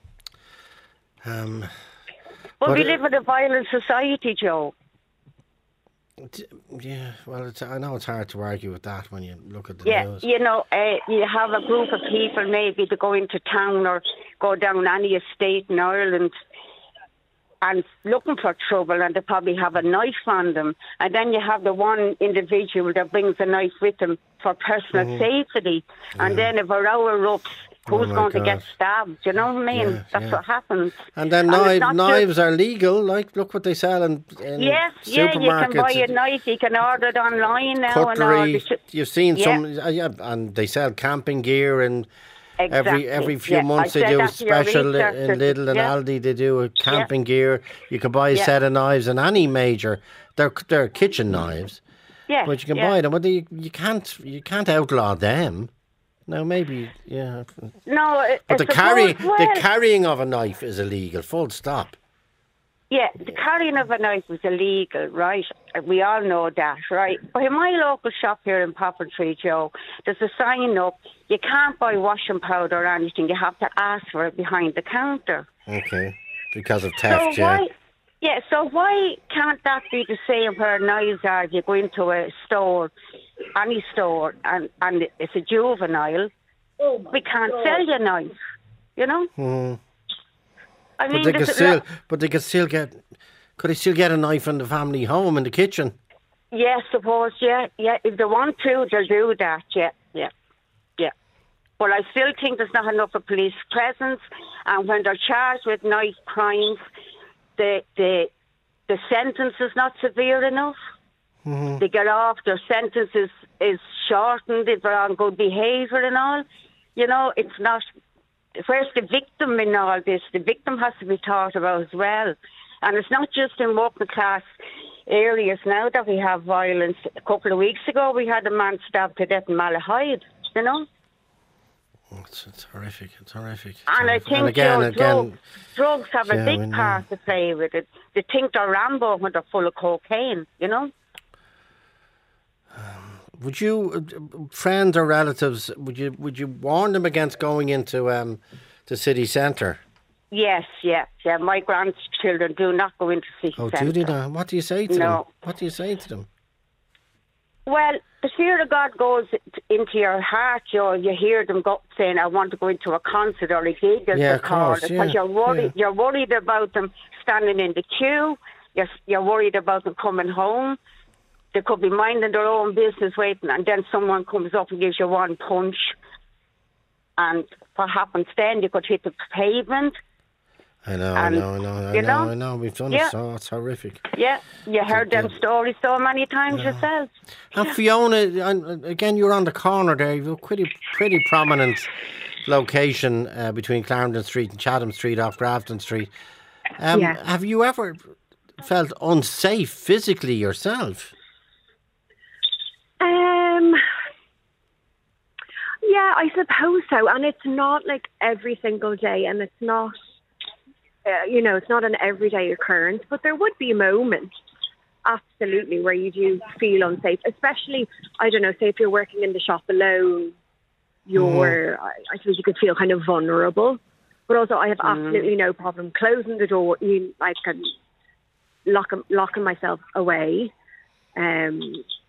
Um. But, But we it- live in a violent society, Joe. t- Yeah, well, it's, I know it's hard to argue with that when you look at the Yeah, news. you know, uh, you have a group of people maybe to go into town or go down any estate in Ireland and looking for trouble, and they probably have a knife on them. And then you have the one individual that brings a knife with them for personal Mhm. safety. And then if a row erupts, who's Oh my going to get God. stabbed? You know what I mean? Yeah, That's yeah. what happens. And then And it's knives, not knives just- are legal. Like, look what they sell in, in Yes, yeah, you can buy a supermarkets. knife. You can order it online now. And all. Cutlery. They should- You've seen Yeah. some, uh, yeah, and they sell camping gear and. Exactly. Every every few Yeah, months I they said do a that to your special researchers. in Lidl and Yeah. Aldi. They do a camping gear. You can buy a Yeah. set of knives and any major. They're they're kitchen knives, Yeah, but you can yeah. buy them. But you you can't you can't outlaw them. No, maybe yeah. No, it- But the it's carrying supposed- the well, carrying of a knife is illegal. Full stop. Yeah, the carrying of a knife was illegal, right? We all know that, right? But in my local shop here in Poppletree, Joe, there's a sign up, you can't buy washing powder or anything, you have to ask for it behind the counter. Okay, because of theft. so yeah. why, yeah, so why can't that be the same where knives are? You go into a store, any store, and, and it's a juvenile, we can't sell you a knife, you know? Hmm. I But mean, they could there's a still, lot- but they could still get. Could they still get a knife in the family home in the kitchen? yeah, suppose, yeah, yeah. If they want to, they'll do that, yeah, yeah, yeah. But I still think there's not enough of police presence, and when they're charged with knife crimes, they they the sentence is not severe enough. Mm-hmm. They get off, their sentence is, is shortened if they're on good behaviour and all. You know, it's not... Where's the victim in all this? The victim has to be thought about as well. And it's not just in working class areas now that we have violence. A couple of weeks ago, we had a man stabbed to death in Malahide, you know? Oh, it's, it's horrific. It's horrific. It's And horrific. I think and again, you know, again, drugs, drugs have yeah, a we big know. part to play with it. They think they're Rambo when they're full of cocaine, you know? Would you, uh, friends or relatives, would you would you warn them against going into um, the city centre? Yes, yeah, yeah. My grandchildren do not go into city Oh, centre. do they now? What do you say to them? No. What do you say to them? Well, the fear of God goes into your heart. You you hear them go saying, "I want to go into a concert or a gig," as Yeah, they of call course, it, yeah, because you're worried. yeah. You're worried about them standing in the queue. You're you're worried about them coming home. They could be minding their own business, waiting, and then someone comes up and gives you one punch. And what happens then? You could hit the pavement. I know, And, I know, I know, I you know, know? I know. We've done Yeah. it, so it's horrific. Yeah, you heard them stories so many times yourself. And Fiona, and again, you're on the corner there. You've a pretty, pretty prominent location uh, between Clarendon Street and Chatham Street off Grafton Street. Um, Yeah. Have you ever felt unsafe physically yourself? Um, yeah, I suppose so. And it's not like every single day, and it's not, uh, you know, it's not an everyday occurrence, but there would be moments, absolutely, where you do feel unsafe, especially, I don't know, say if you're working in the shop alone, you're, I, I suppose you could feel kind of vulnerable. But also, I have absolutely no problem closing the door. You, I can lock, locking myself away. Um,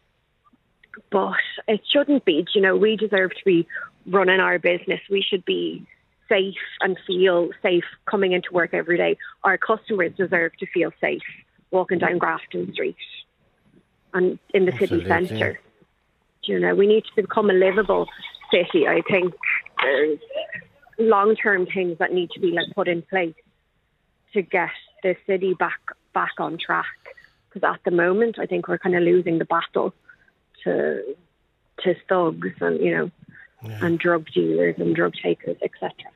But it shouldn't be. You know, we deserve to be running our business. We should be safe and feel safe coming into work every day. Our customers deserve to feel safe walking down Grafton Street and in the city Absolutely. centre. You know, we need to become a livable city. I think there's long-term things that need to be like put in place to get the city back back on track. Because at the moment, I think we're kind of losing the battle to to thugs and, you know, Yeah. and drug dealers and drug takers, et cetera.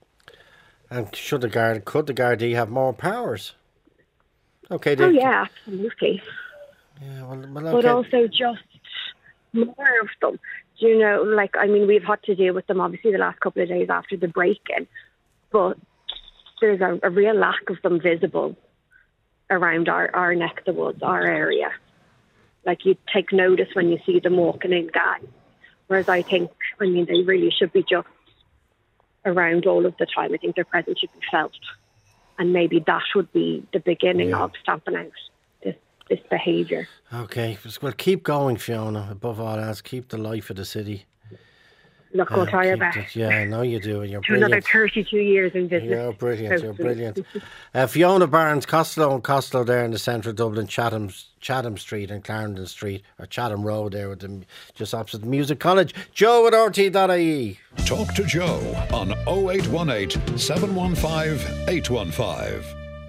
And should the guard, could the Gardaí have more powers? Okay, they, Oh yeah, absolutely. yeah, well, well, But okay. also just more of them. Do you know, like, I mean, we've had to deal with them obviously the last couple of days after the break-in, but there's a, a real lack of them visible around our, our neck of the woods, our area. Like, you take notice when you see them walking in gangs. Whereas I think, I mean, they really should be just around all of the time. I think their presence should be felt. And maybe that would be the beginning Yeah. of stamping out this, this behaviour. Okay, well, keep going, Fiona. Above all else, keep the life of the city. Look, we'll Uh, try our keep best. it- Yeah, I know you do, and you're To another brilliant. thirty-two years in business. You're brilliant, you're Hopefully. brilliant. Uh, Fiona Barnes, Costello and Costello there in the centre of Dublin, Chatham, Chatham Street and Clarendon Street, or Chatham Road there, with the, just opposite the Music College. Joe at R T dot I E. Talk to Joe on oh eight one eight, seven one five, eight one five.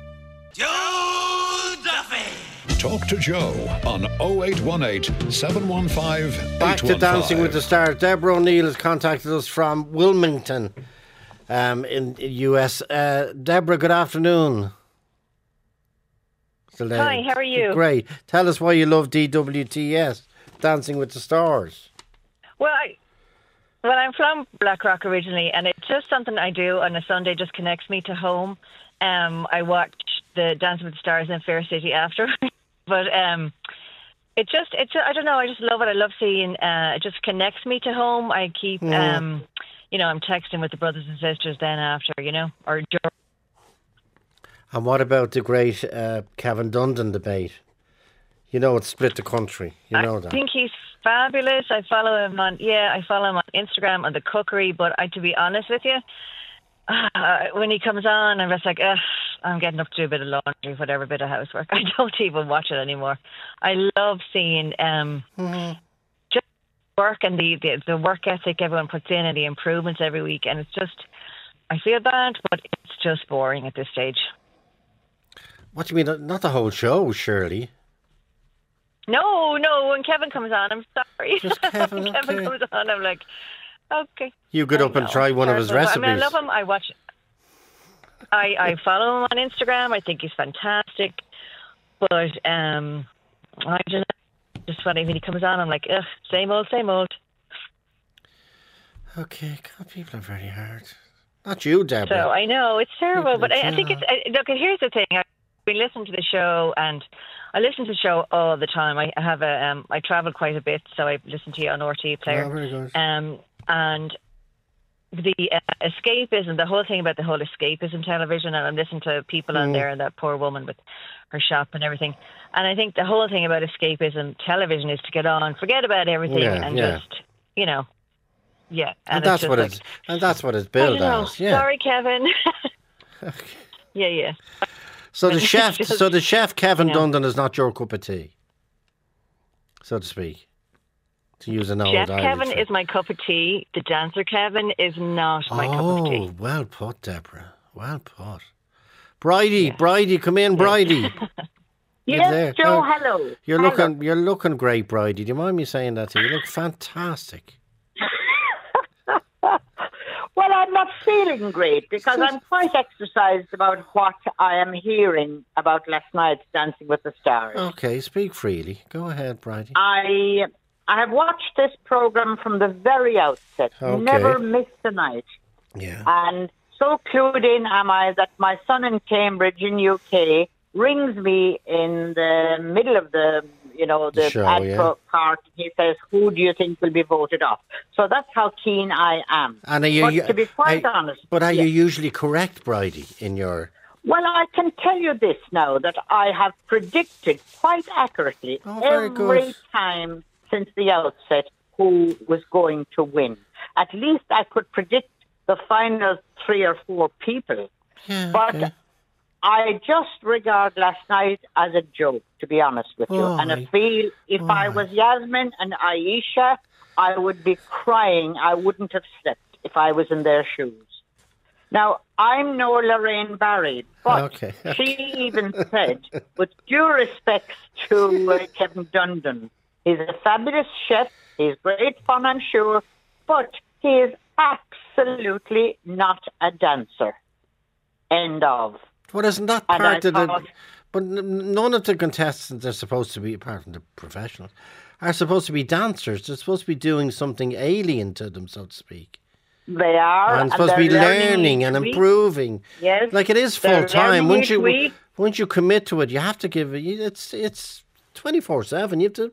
Joe Duffy! Talk to Joe on oh eight one eight, seven one five, eight one five. Back to Dancing with the Stars. Deborah O'Neill has contacted us from Wilmington um, in the U S. Uh, Deborah, good afternoon. Still there? Hi, how are you? Great. Tell us why you love D W T S, Dancing with the Stars. Well, I, well, I'm from Blackrock originally, and it's just something I do on a Sunday. Just connects me to home. Um, I watch the Dancing with the Stars in Fair City after, but um, it just, it's, I don't know. I just love it. I love seeing. Uh, it just connects me to home. I keep, Yeah. um, you know, I'm texting with the brothers and sisters then after, you know, or. And what about the great uh, Kevin Dundon debate? You know, it's split the country. You know I that. think he's fabulous. I follow him on, yeah, I follow him on Instagram on the cookery. But I, to be honest with you, uh, when he comes on, I'm just like, Ugh, I'm getting up to do a bit of laundry, whatever, bit of housework. I don't even watch it anymore. I love seeing um, just work and the, the the work ethic everyone puts in and the improvements every week. And it's just, I feel bad, but it's just boring at this stage. What do you mean? Not the whole show, surely. No, no. When Kevin comes on, I'm sorry. Just Kevin, when Kevin okay. comes on, I'm like, okay. You get I up and know. try one of his Terrible. recipes. I mean, I love him. I watch. I I follow him on Instagram. I think he's fantastic. But um, I just just when he comes on, I'm like, ugh, same old, same old. Okay, God, people are very hard. Not you, Deborah. So I know it's terrible, People but I, I are think it's I, look. Here's the thing: I've been listening to the show, and I listen to the show all the time. I have a um, I travel quite a bit, so I listen to you on R T E Player. Oh, very good. Um, and the uh, escapism, the whole thing about the whole escapism television, and I'm listening to people on Mm. there, and that poor woman with her shop and everything. And I think the whole thing about escapism television is to get on, forget about everything, Yeah, and yeah. just you know, yeah. And, it's that's just what like, it's and that's what it's I billed don't know. as. Yeah. Sorry, Kevin. Yeah, yeah. So the It's chef, just- so the chef Kevin you know. Dundon is not your cup of tea, so to speak. To use an old Chef Irish Kevin phrase. is my cup of tea. The dancer Kevin is not my cup of tea. Oh, well put, Deborah. Well put. Bridie, Bridie, come in, Bridie. You're Yes, there. Joe, Oh, hello. You're Hello. looking, you're looking great, Bridie. Do you mind me saying that to you? You look fantastic. Well, I'm not feeling great because I'm quite exercised about what I am hearing about last night's Dancing with the Stars. Okay, speak freely. Go ahead, Bridie. I I have watched this program from the very outset. Okay. Never missed a night. Yeah. And so clued in am I that my son in Cambridge in U K rings me in the middle of the, you know, the Show, ad yeah. pro- part. He says, who do you think will be voted off? So that's how keen I am. And are you, but you- to be quite are- honest. But are yeah. you usually correct, Bridie, in your... Well, I can tell you this now, that I have predicted quite accurately Oh, very every good. time since the outset who was going to win. At least I could predict the final three or four people. Yeah, but okay. I just regard last night as a joke, to be honest with you. Oh, and I right. feel if I was Yasmin and Aisha, I would be crying. I wouldn't have slept if I was in their shoes. Now, I'm no Lorraine Barry, but Okay, she even said, with due respect to uh, Kevin Dundon, he's a fabulous chef, he's great fun, I'm sure, but he is absolutely not a dancer. End of. Well, isn't that And part I of the... thought- But n- none of the contestants are supposed to be, apart from the professionals, are supposed to be dancers. They're supposed to be doing something alien to them, so to speak. They are. And supposed to they're be learning each and week. improving. Yes. Like it is They're full time. learning Once each you week. once you commit to it, you have to give it. you- It's it's twenty four seven. You have to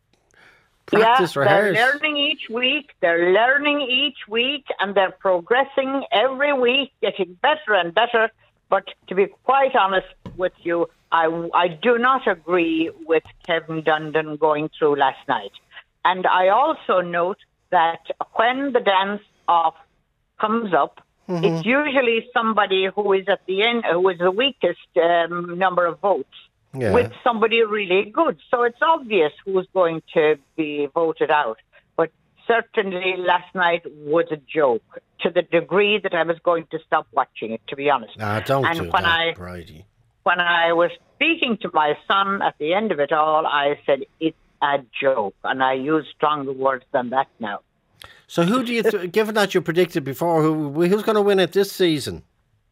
practice, yeah, rehearse. They're learning each week. They're learning each week, and they're progressing every week, getting better and better. But to be quite honest with you, I, I do not agree with Kevin Dundon going through last night. And I also note that when the dance off comes up, Mhm. it's usually somebody who is at the end, who is the weakest um, number of votes. Yeah. With somebody really good. So it's obvious who's going to be voted out. But certainly last night was a joke to the degree that I was going to stop watching it, to be honest. Ah, don't and do when that, I, Bridie. When I was speaking to my son at the end of it all, I said, it's a joke. And I use stronger words than that now. So who do you, th- given that you predicted before, who who's going to win it this season?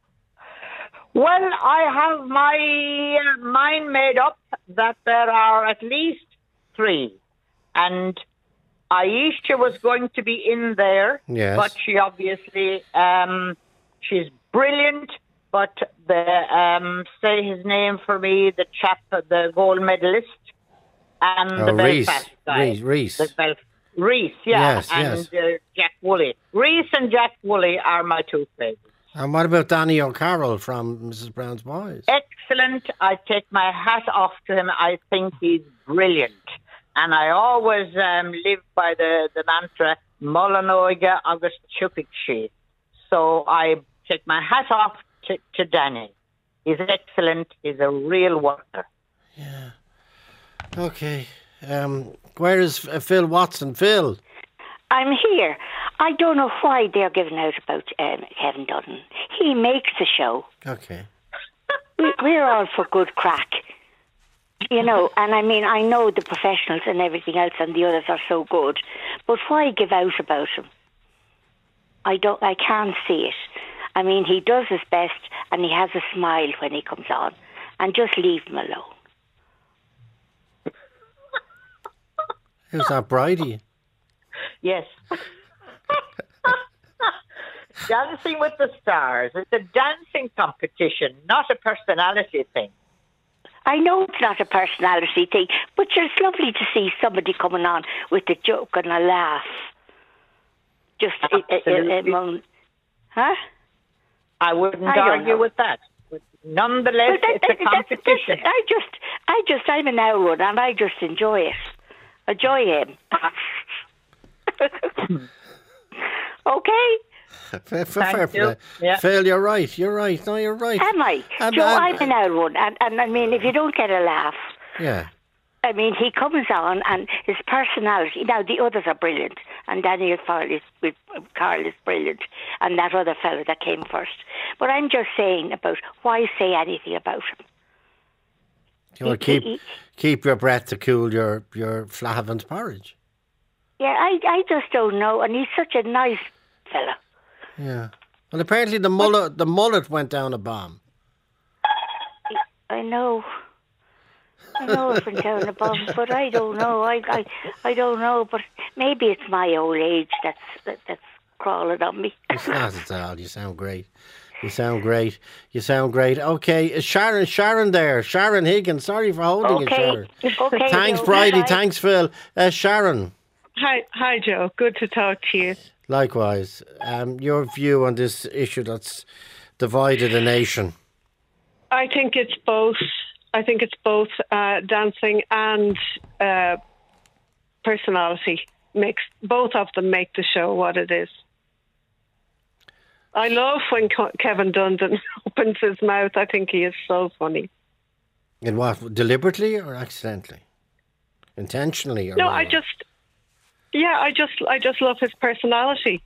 Well, I have my uh, mind made up that there are at least three. And Aisha was going to be in there, Yes. but she obviously, um, she's brilliant, but the, um, say his name for me, the chap, the gold medalist, and Oh, the Reese. Belfast guy. Reese, Reese. The Bel- Reese, yeah, Yes, and yes. Uh, Jack Woolley. Reese and Jack Woolley are my two favourites. And what about Danny O'Carroll from Missus Brown's Boys? Excellent. I take my hat off to him. I think he's brilliant. And I always um, live by the, the mantra, Mullanoiga August Chupikshi. So I take my hat off to, to Danny. He's excellent. He's a real worker. Okay. Um, where is uh, Phil Watson? Phil? I'm here. I don't know why they're giving out about um, Kevin Dutton. He makes the show. Okay. we, we're all for good crack. You know, and I mean, I know the professionals and everything else and the others are so good, but why give out about him? I don't, I can't see it. I mean, he does his best and he has a smile when he comes on, and just leave him alone. Who's that, Bridie? Yes. Dancing with the Stars. It's a dancing competition, not a personality thing. I know it's not a personality thing, but it's lovely to see somebody coming on with a joke and a laugh. Just among, huh? I wouldn't I argue with that. But nonetheless, that, it's a that, competition. That, I just, I just, I'm an hour one, and I just enjoy it. Enjoy him. Okay. Fair, fair play. Yeah. Phil, you're right. You're right. No, you're right. Am I? Um, Joe, um, I'm an old one. And, and I mean, if you don't get a laugh, Yeah. I mean, he comes on and his personality. Now, the others are brilliant. And Daniel Farrell is, with Carl is brilliant. And that other fellow that came first. But I'm just saying about why say anything about him? You want to keep, he- keep your breath to cool your, your Flahavant porridge. Yeah, I, I just don't know. And he's such a nice fella. Yeah. Well, apparently the mullet, the mullet went down a bomb. I know. I know it went down a bomb, but I don't know. I, I, I don't know. But maybe it's my old age that's that, that's crawling on me. It's not at all. You sound great. You sound great. You sound great. Okay, is Sharon, Sharon there. Sharon Higgins. Sorry for holding Okay. you, Sharon. Okay, Thanks, Joe. Bridie. Bye. Thanks, Phil. Uh, Sharon. Hi, hi, Joe. Good to talk to you. Likewise. Um, your view on this issue that's divided a nation. I think it's both. I think it's both uh, dancing and uh, personality. Makes both of them make the show what it is. I love when Co- Kevin Dundon opens his mouth. I think he is so funny. In what? Deliberately or accidentally? Intentionally? Or No, what? I just, yeah, I just, I just love his personality.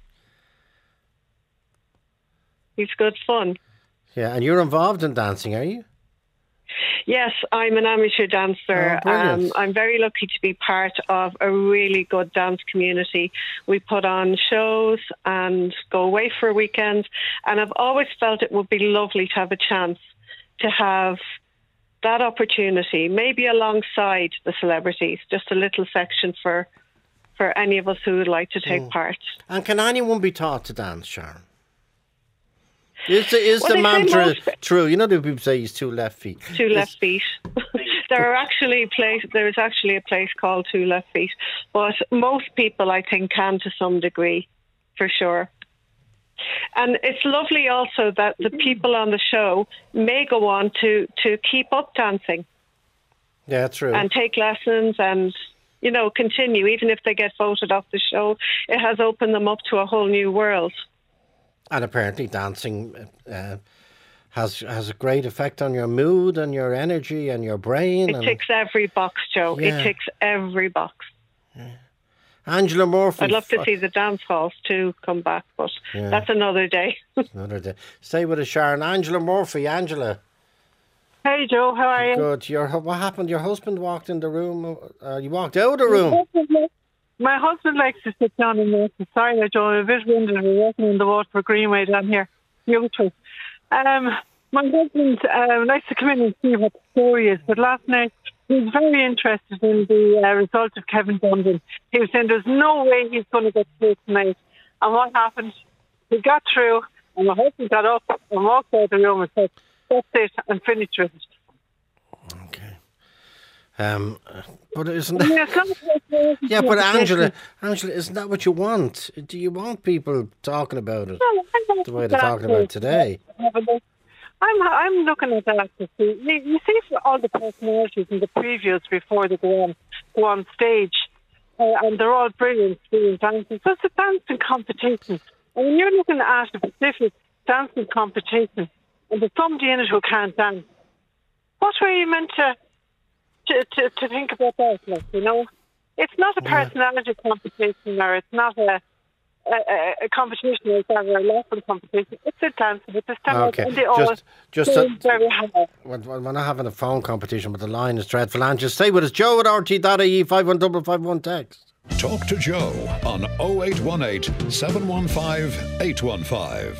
He's good fun. Yeah, and you're involved in dancing, are you? Yes, I'm an amateur dancer. Oh, brilliant. um, I'm very lucky to be part of a really good dance community. We put on shows and go away for weekends, and I've always felt it would be lovely to have a chance to have that opportunity, maybe alongside the celebrities, just a little section for for any of us who would like to take Mm. part. And can anyone be taught to dance, Sharon? Is the, is Well, the they say mantra most- true? You know, the people say he's two left feet. Two Is- left feet. there are actually place. There is actually a place called Two Left Feet, but most people, I think, can to some degree, for sure. And it's lovely also that the people on the show may go on to to keep up dancing Yeah, true. and take lessons and, you know, continue even if they get voted off the show. It has opened them up to a whole new world. And apparently dancing uh, has has a great effect on your mood and your energy and your brain. It and ticks every box, Joe. Yeah. It ticks every box. Angela Murphy. I'd love to f- see the dance halls too come back, but Yeah. that's another day. Another day. Stay with us, Sharon. Angela Murphy. Angela. Hey, Joe, how are you? Good. Your hu- what happened? Your husband walked in the room. Uh, you walked out of the room. My husband likes to sit down and work. Sorry, there, Joe. A bit windy. We're working in the Waterford Greenway down here. Beautiful. Um, my husband uh, likes to come in and see what the story is. But last night, he was very interested in the uh, result of Kevin Dundon. He was saying there's no way he's going to get through tonight. And what happened? He got through, and my husband got up and walked out of the room and said, that's it, and finished with it. Um, but isn't I mean, that... it's not like- Yeah, but Angela, Angela, isn't that what you want? Do you want people talking about it the way they're talking about it today? I'm I'm looking at that to see. You, you see for all the personalities in the previews before they go on go on stage, uh, and they're all brilliant doing dancing. So it's a dancing competition, and when you're looking at a specific dancing competition, and there's somebody in it who can't dance, what were you meant to to to, to think about that? Like, you know, it's not a Yeah. personality competition, or it's not a a, a competition like that, or a lesson competition. It's a dancing, it's a stand Okay, and they always just, just play a, very hard. we're, we're not having a phone competition, but the line is dreadful. And just stay with us. Joe at R T dot I E, five one five five one text. Talk to Joe on oh eight one eight, seven one five, eight one five.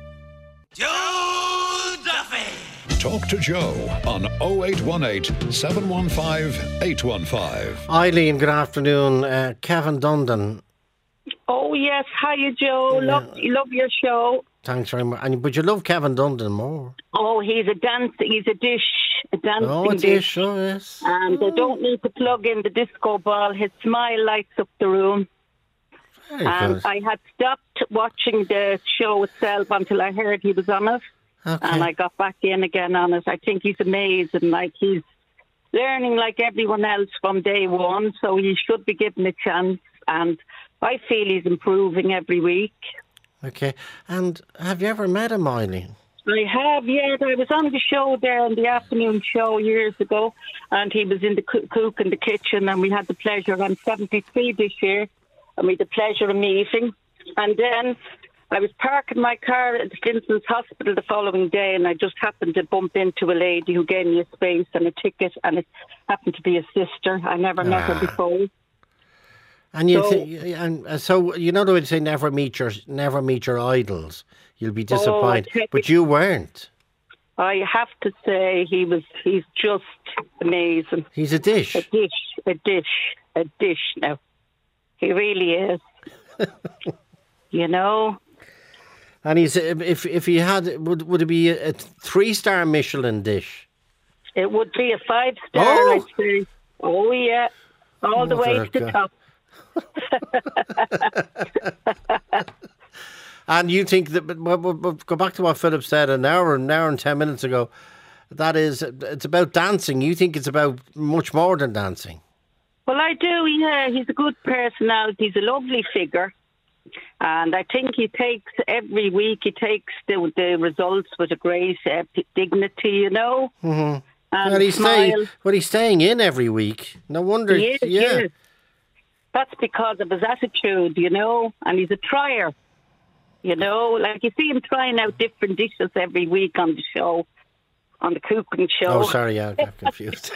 Joe Duffy! Talk to Joe on oh eight one eight, seven one five, eight one five. Eileen, good afternoon. Uh, Kevin Dundon. Oh, yes. Hiya, Joe. Yeah. Love, love your show. Thanks very much. And, but you love Kevin Dundon more. Oh, he's a dance. He's a dish. A dancing Oh, it dish. is, oh, yes. And they don't need to plug in the disco ball. His smile lights up the room. Very and good. I had stopped watching the show itself until I heard he was on it. Okay. And I got back in again on it. I think he's amazing. Like, he's learning like everyone else from day one, so he should be given a chance. And I feel he's improving every week. Okay. And have you ever met him, Eileen? I have, yeah. I was on the show there, on the afternoon show years ago, and he was in the coo- cook in the kitchen, and we had the pleasure. I'm seventy-three this year, and we had the pleasure of meeting. And then I was parking my car at the Stinson's Hospital the following day, and I just happened to bump into a lady who gave me a space and a ticket, and it happened to be a sister. I never met Ah. her before. And you So- think, and uh, so you know the way to say never meet your never meet your idols. You'll be disappointed, Oh, I but you weren't. I have to say he was, he's just amazing. He's a dish. A dish, a dish, a dish now. He really is. You know? And he's if if he had would would it be a, a three star Michelin dish? It would be a five star, Oh! I'd say. Oh, yeah. All the way Mother to the of top. And you think that? But, but, but go back to what Philip said an hour, an hour and ten minutes ago. That is, it's about dancing. You think it's about much more than dancing. Well, I do, yeah. He's a good personality. He's a lovely figure. And I think he takes, every week, he takes the, the results with a great uh, dignity, you know? Mm-hmm. And Well, he's smile. staying. Well, he's staying in every week. No wonder. He is, yeah. he is. That's because of his attitude, you know? And he's a trier, you know? Like, you see him trying out different dishes every week on the show, on the cooking show. Oh, sorry, yeah, I got confused.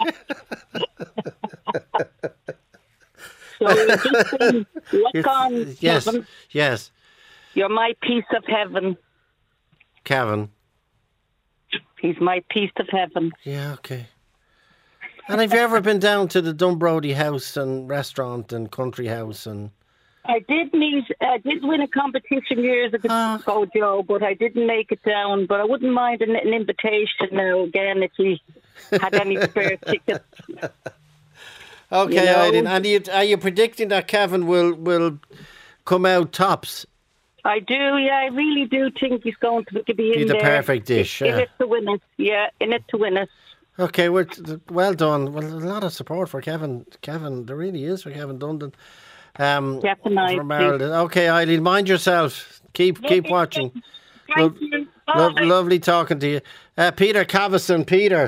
So you just saying, look on, yes, Kevin. yes, You're my piece of heaven. Kevin. He's my piece of heaven. Yeah, okay. And have you ever been down to the Dunbrody House and restaurant and country house and? I did meet, I did win a competition years ago, Joe, but I didn't make it down. But I wouldn't mind an, an invitation now again if he had any spare tickets. Okay, You know? Aidan, and are you, are you predicting that Kevin will will come out tops? I do, yeah, I really do think he's going to be in Be the there. perfect dish, In yeah. it to win it, yeah, in it to win it. Okay, well, well done. Well, a lot of support for Kevin. Kevin, there really is for Kevin Dundon. Um, Definitely. from Ireland. Okay, Eileen, mind yourself. Keep keep watching. Thank Lo- you. lo- Bye. lovely talking to you, uh, Peter Cavison. Peter.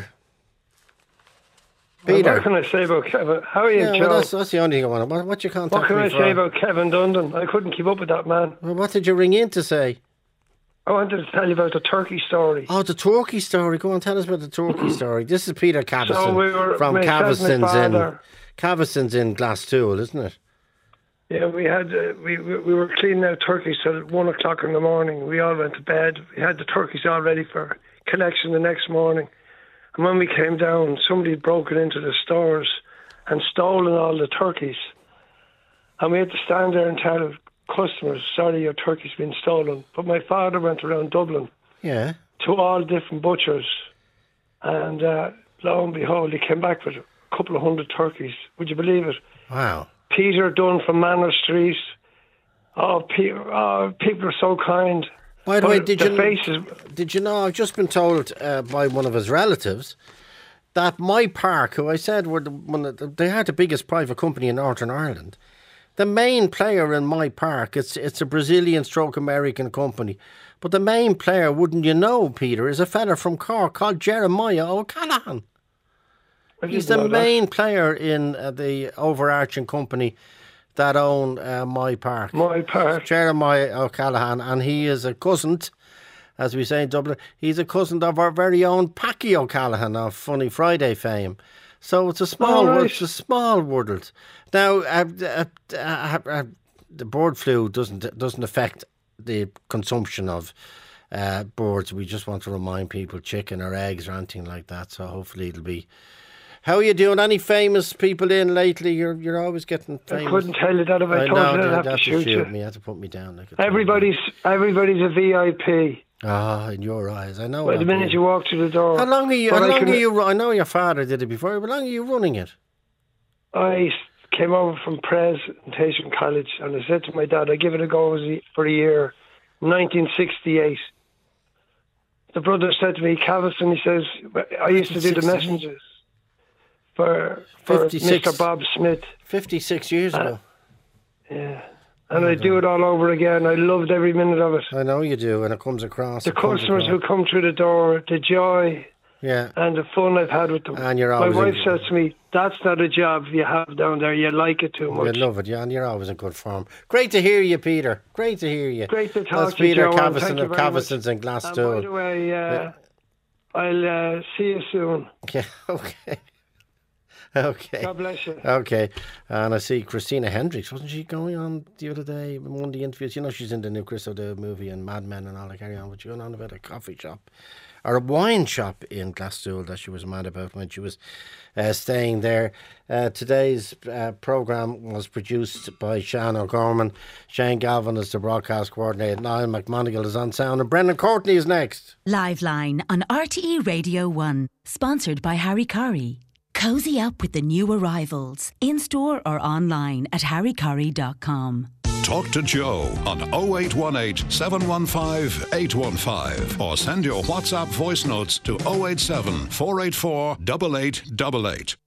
Well, Peter. what can I say about Kevin? How are you, Yeah, Joe? well, that's, that's the only thing I want. What, what's your contact? what can me I for? say about Kevin Dundon? I couldn't keep up with that man. Well, what did you ring in to say? I wanted to tell you about the turkey story. Oh, the turkey story. Go on, tell us about the turkey story. This is Peter Cavison So we were- from myself and my Cavison's in father- Cavison's in Glastool, isn't it? Yeah, we had uh, we we we were cleaning out turkeys till one o'clock in the morning. We all went to bed. We had the turkeys all ready for collection the next morning. And when we came down, somebody had broken into the stores and stolen all the turkeys. And we had to stand there and tell customers, sorry, your turkey's been stolen. But my father went around Dublin Yeah. to all different butchers. And uh, lo and behold, he came back with a couple of hundred turkeys. Would you believe it? Wow. Peter Dunn from Manor Street. Oh, pe- oh, people are so kind. By the But way, did the you faces, did you know? I've just been told uh, by one of his relatives that My Park, who I said were the, one of the, they are the biggest private company in Northern Ireland. The main player in My Park, it's it's a Brazilian stroke American company, but the main player, wouldn't you know, Peter, is a fella from Cork called Jeremiah O'Callaghan. I He's didn't the know that. main player in uh, the overarching company that own uh, My Park. My Park. Jeremiah O'Callaghan, and he is a cousin, as we say in Dublin, he's a cousin of our very own Packy O'Callaghan of Funny Friday fame. So it's a small, right. it's a small world. Now, uh, uh, uh, uh, the bird flu doesn't doesn't affect the consumption of uh, birds. We just want to remind people, chicken or eggs or anything like that. So hopefully it'll be. How are you doing? Any famous people in lately? You're you're always getting famous. I couldn't tell you that if I, I told know, you. I'd have to shoot, shoot you. Me. You had to put me down. Like everybody's everybody's a V I P. Ah, oh, in your eyes, I know. Well, the minute you walk through the door. How long are you? How long can, are you? I know your father did it before. How long are you running it? I came over from Pres in Tatian College, and I said to my dad, "I give it a go for a year." nineteen sixty-eight. The brother said to me, Caviston, he says, "I used to do the messengers for for Mister Bob Smith." Fifty-six years uh, ago. Yeah. And I do it all over again. I loved every minute of it. I know you do, and it comes across. The customers across. who come through the door, the joy, yeah, and the fun I've had with them. And you're My always wife in, says to me, "That's not a job you have down there. You like it too much." You love it, yeah, and you're always in good form. Great to hear you, Peter. Great to hear you. Great to talk That's to you, Peter Joe, Caviston of Caviston's in Glasgow. And by the way, uh, yeah. I'll uh, see you soon. Yeah, okay. Okay. God bless you. Okay. And I see Christina Hendricks, wasn't she going on the other day in one of the interviews? You know, she's in the new Chris O'Dowd movie and Mad Men and all that carry on. But she went on about a coffee shop or a wine shop in Glasgow that she was mad about when she was uh, staying there. Uh, today's uh, programme was produced by Sean O'Gorman. Shane Galvin is the broadcast coordinator. Niall McMonigal is on sound. And Brendan Courtney is next. Live Line on R T E Radio one. Sponsored by Harry Curry. Cozy up with the new arrivals, in-store or online at harry curry dot com. Talk to Joe on oh eight one eight, seven one five, eight one five or send your WhatsApp voice notes to oh eight seven, four eight four, eight eight eight eight.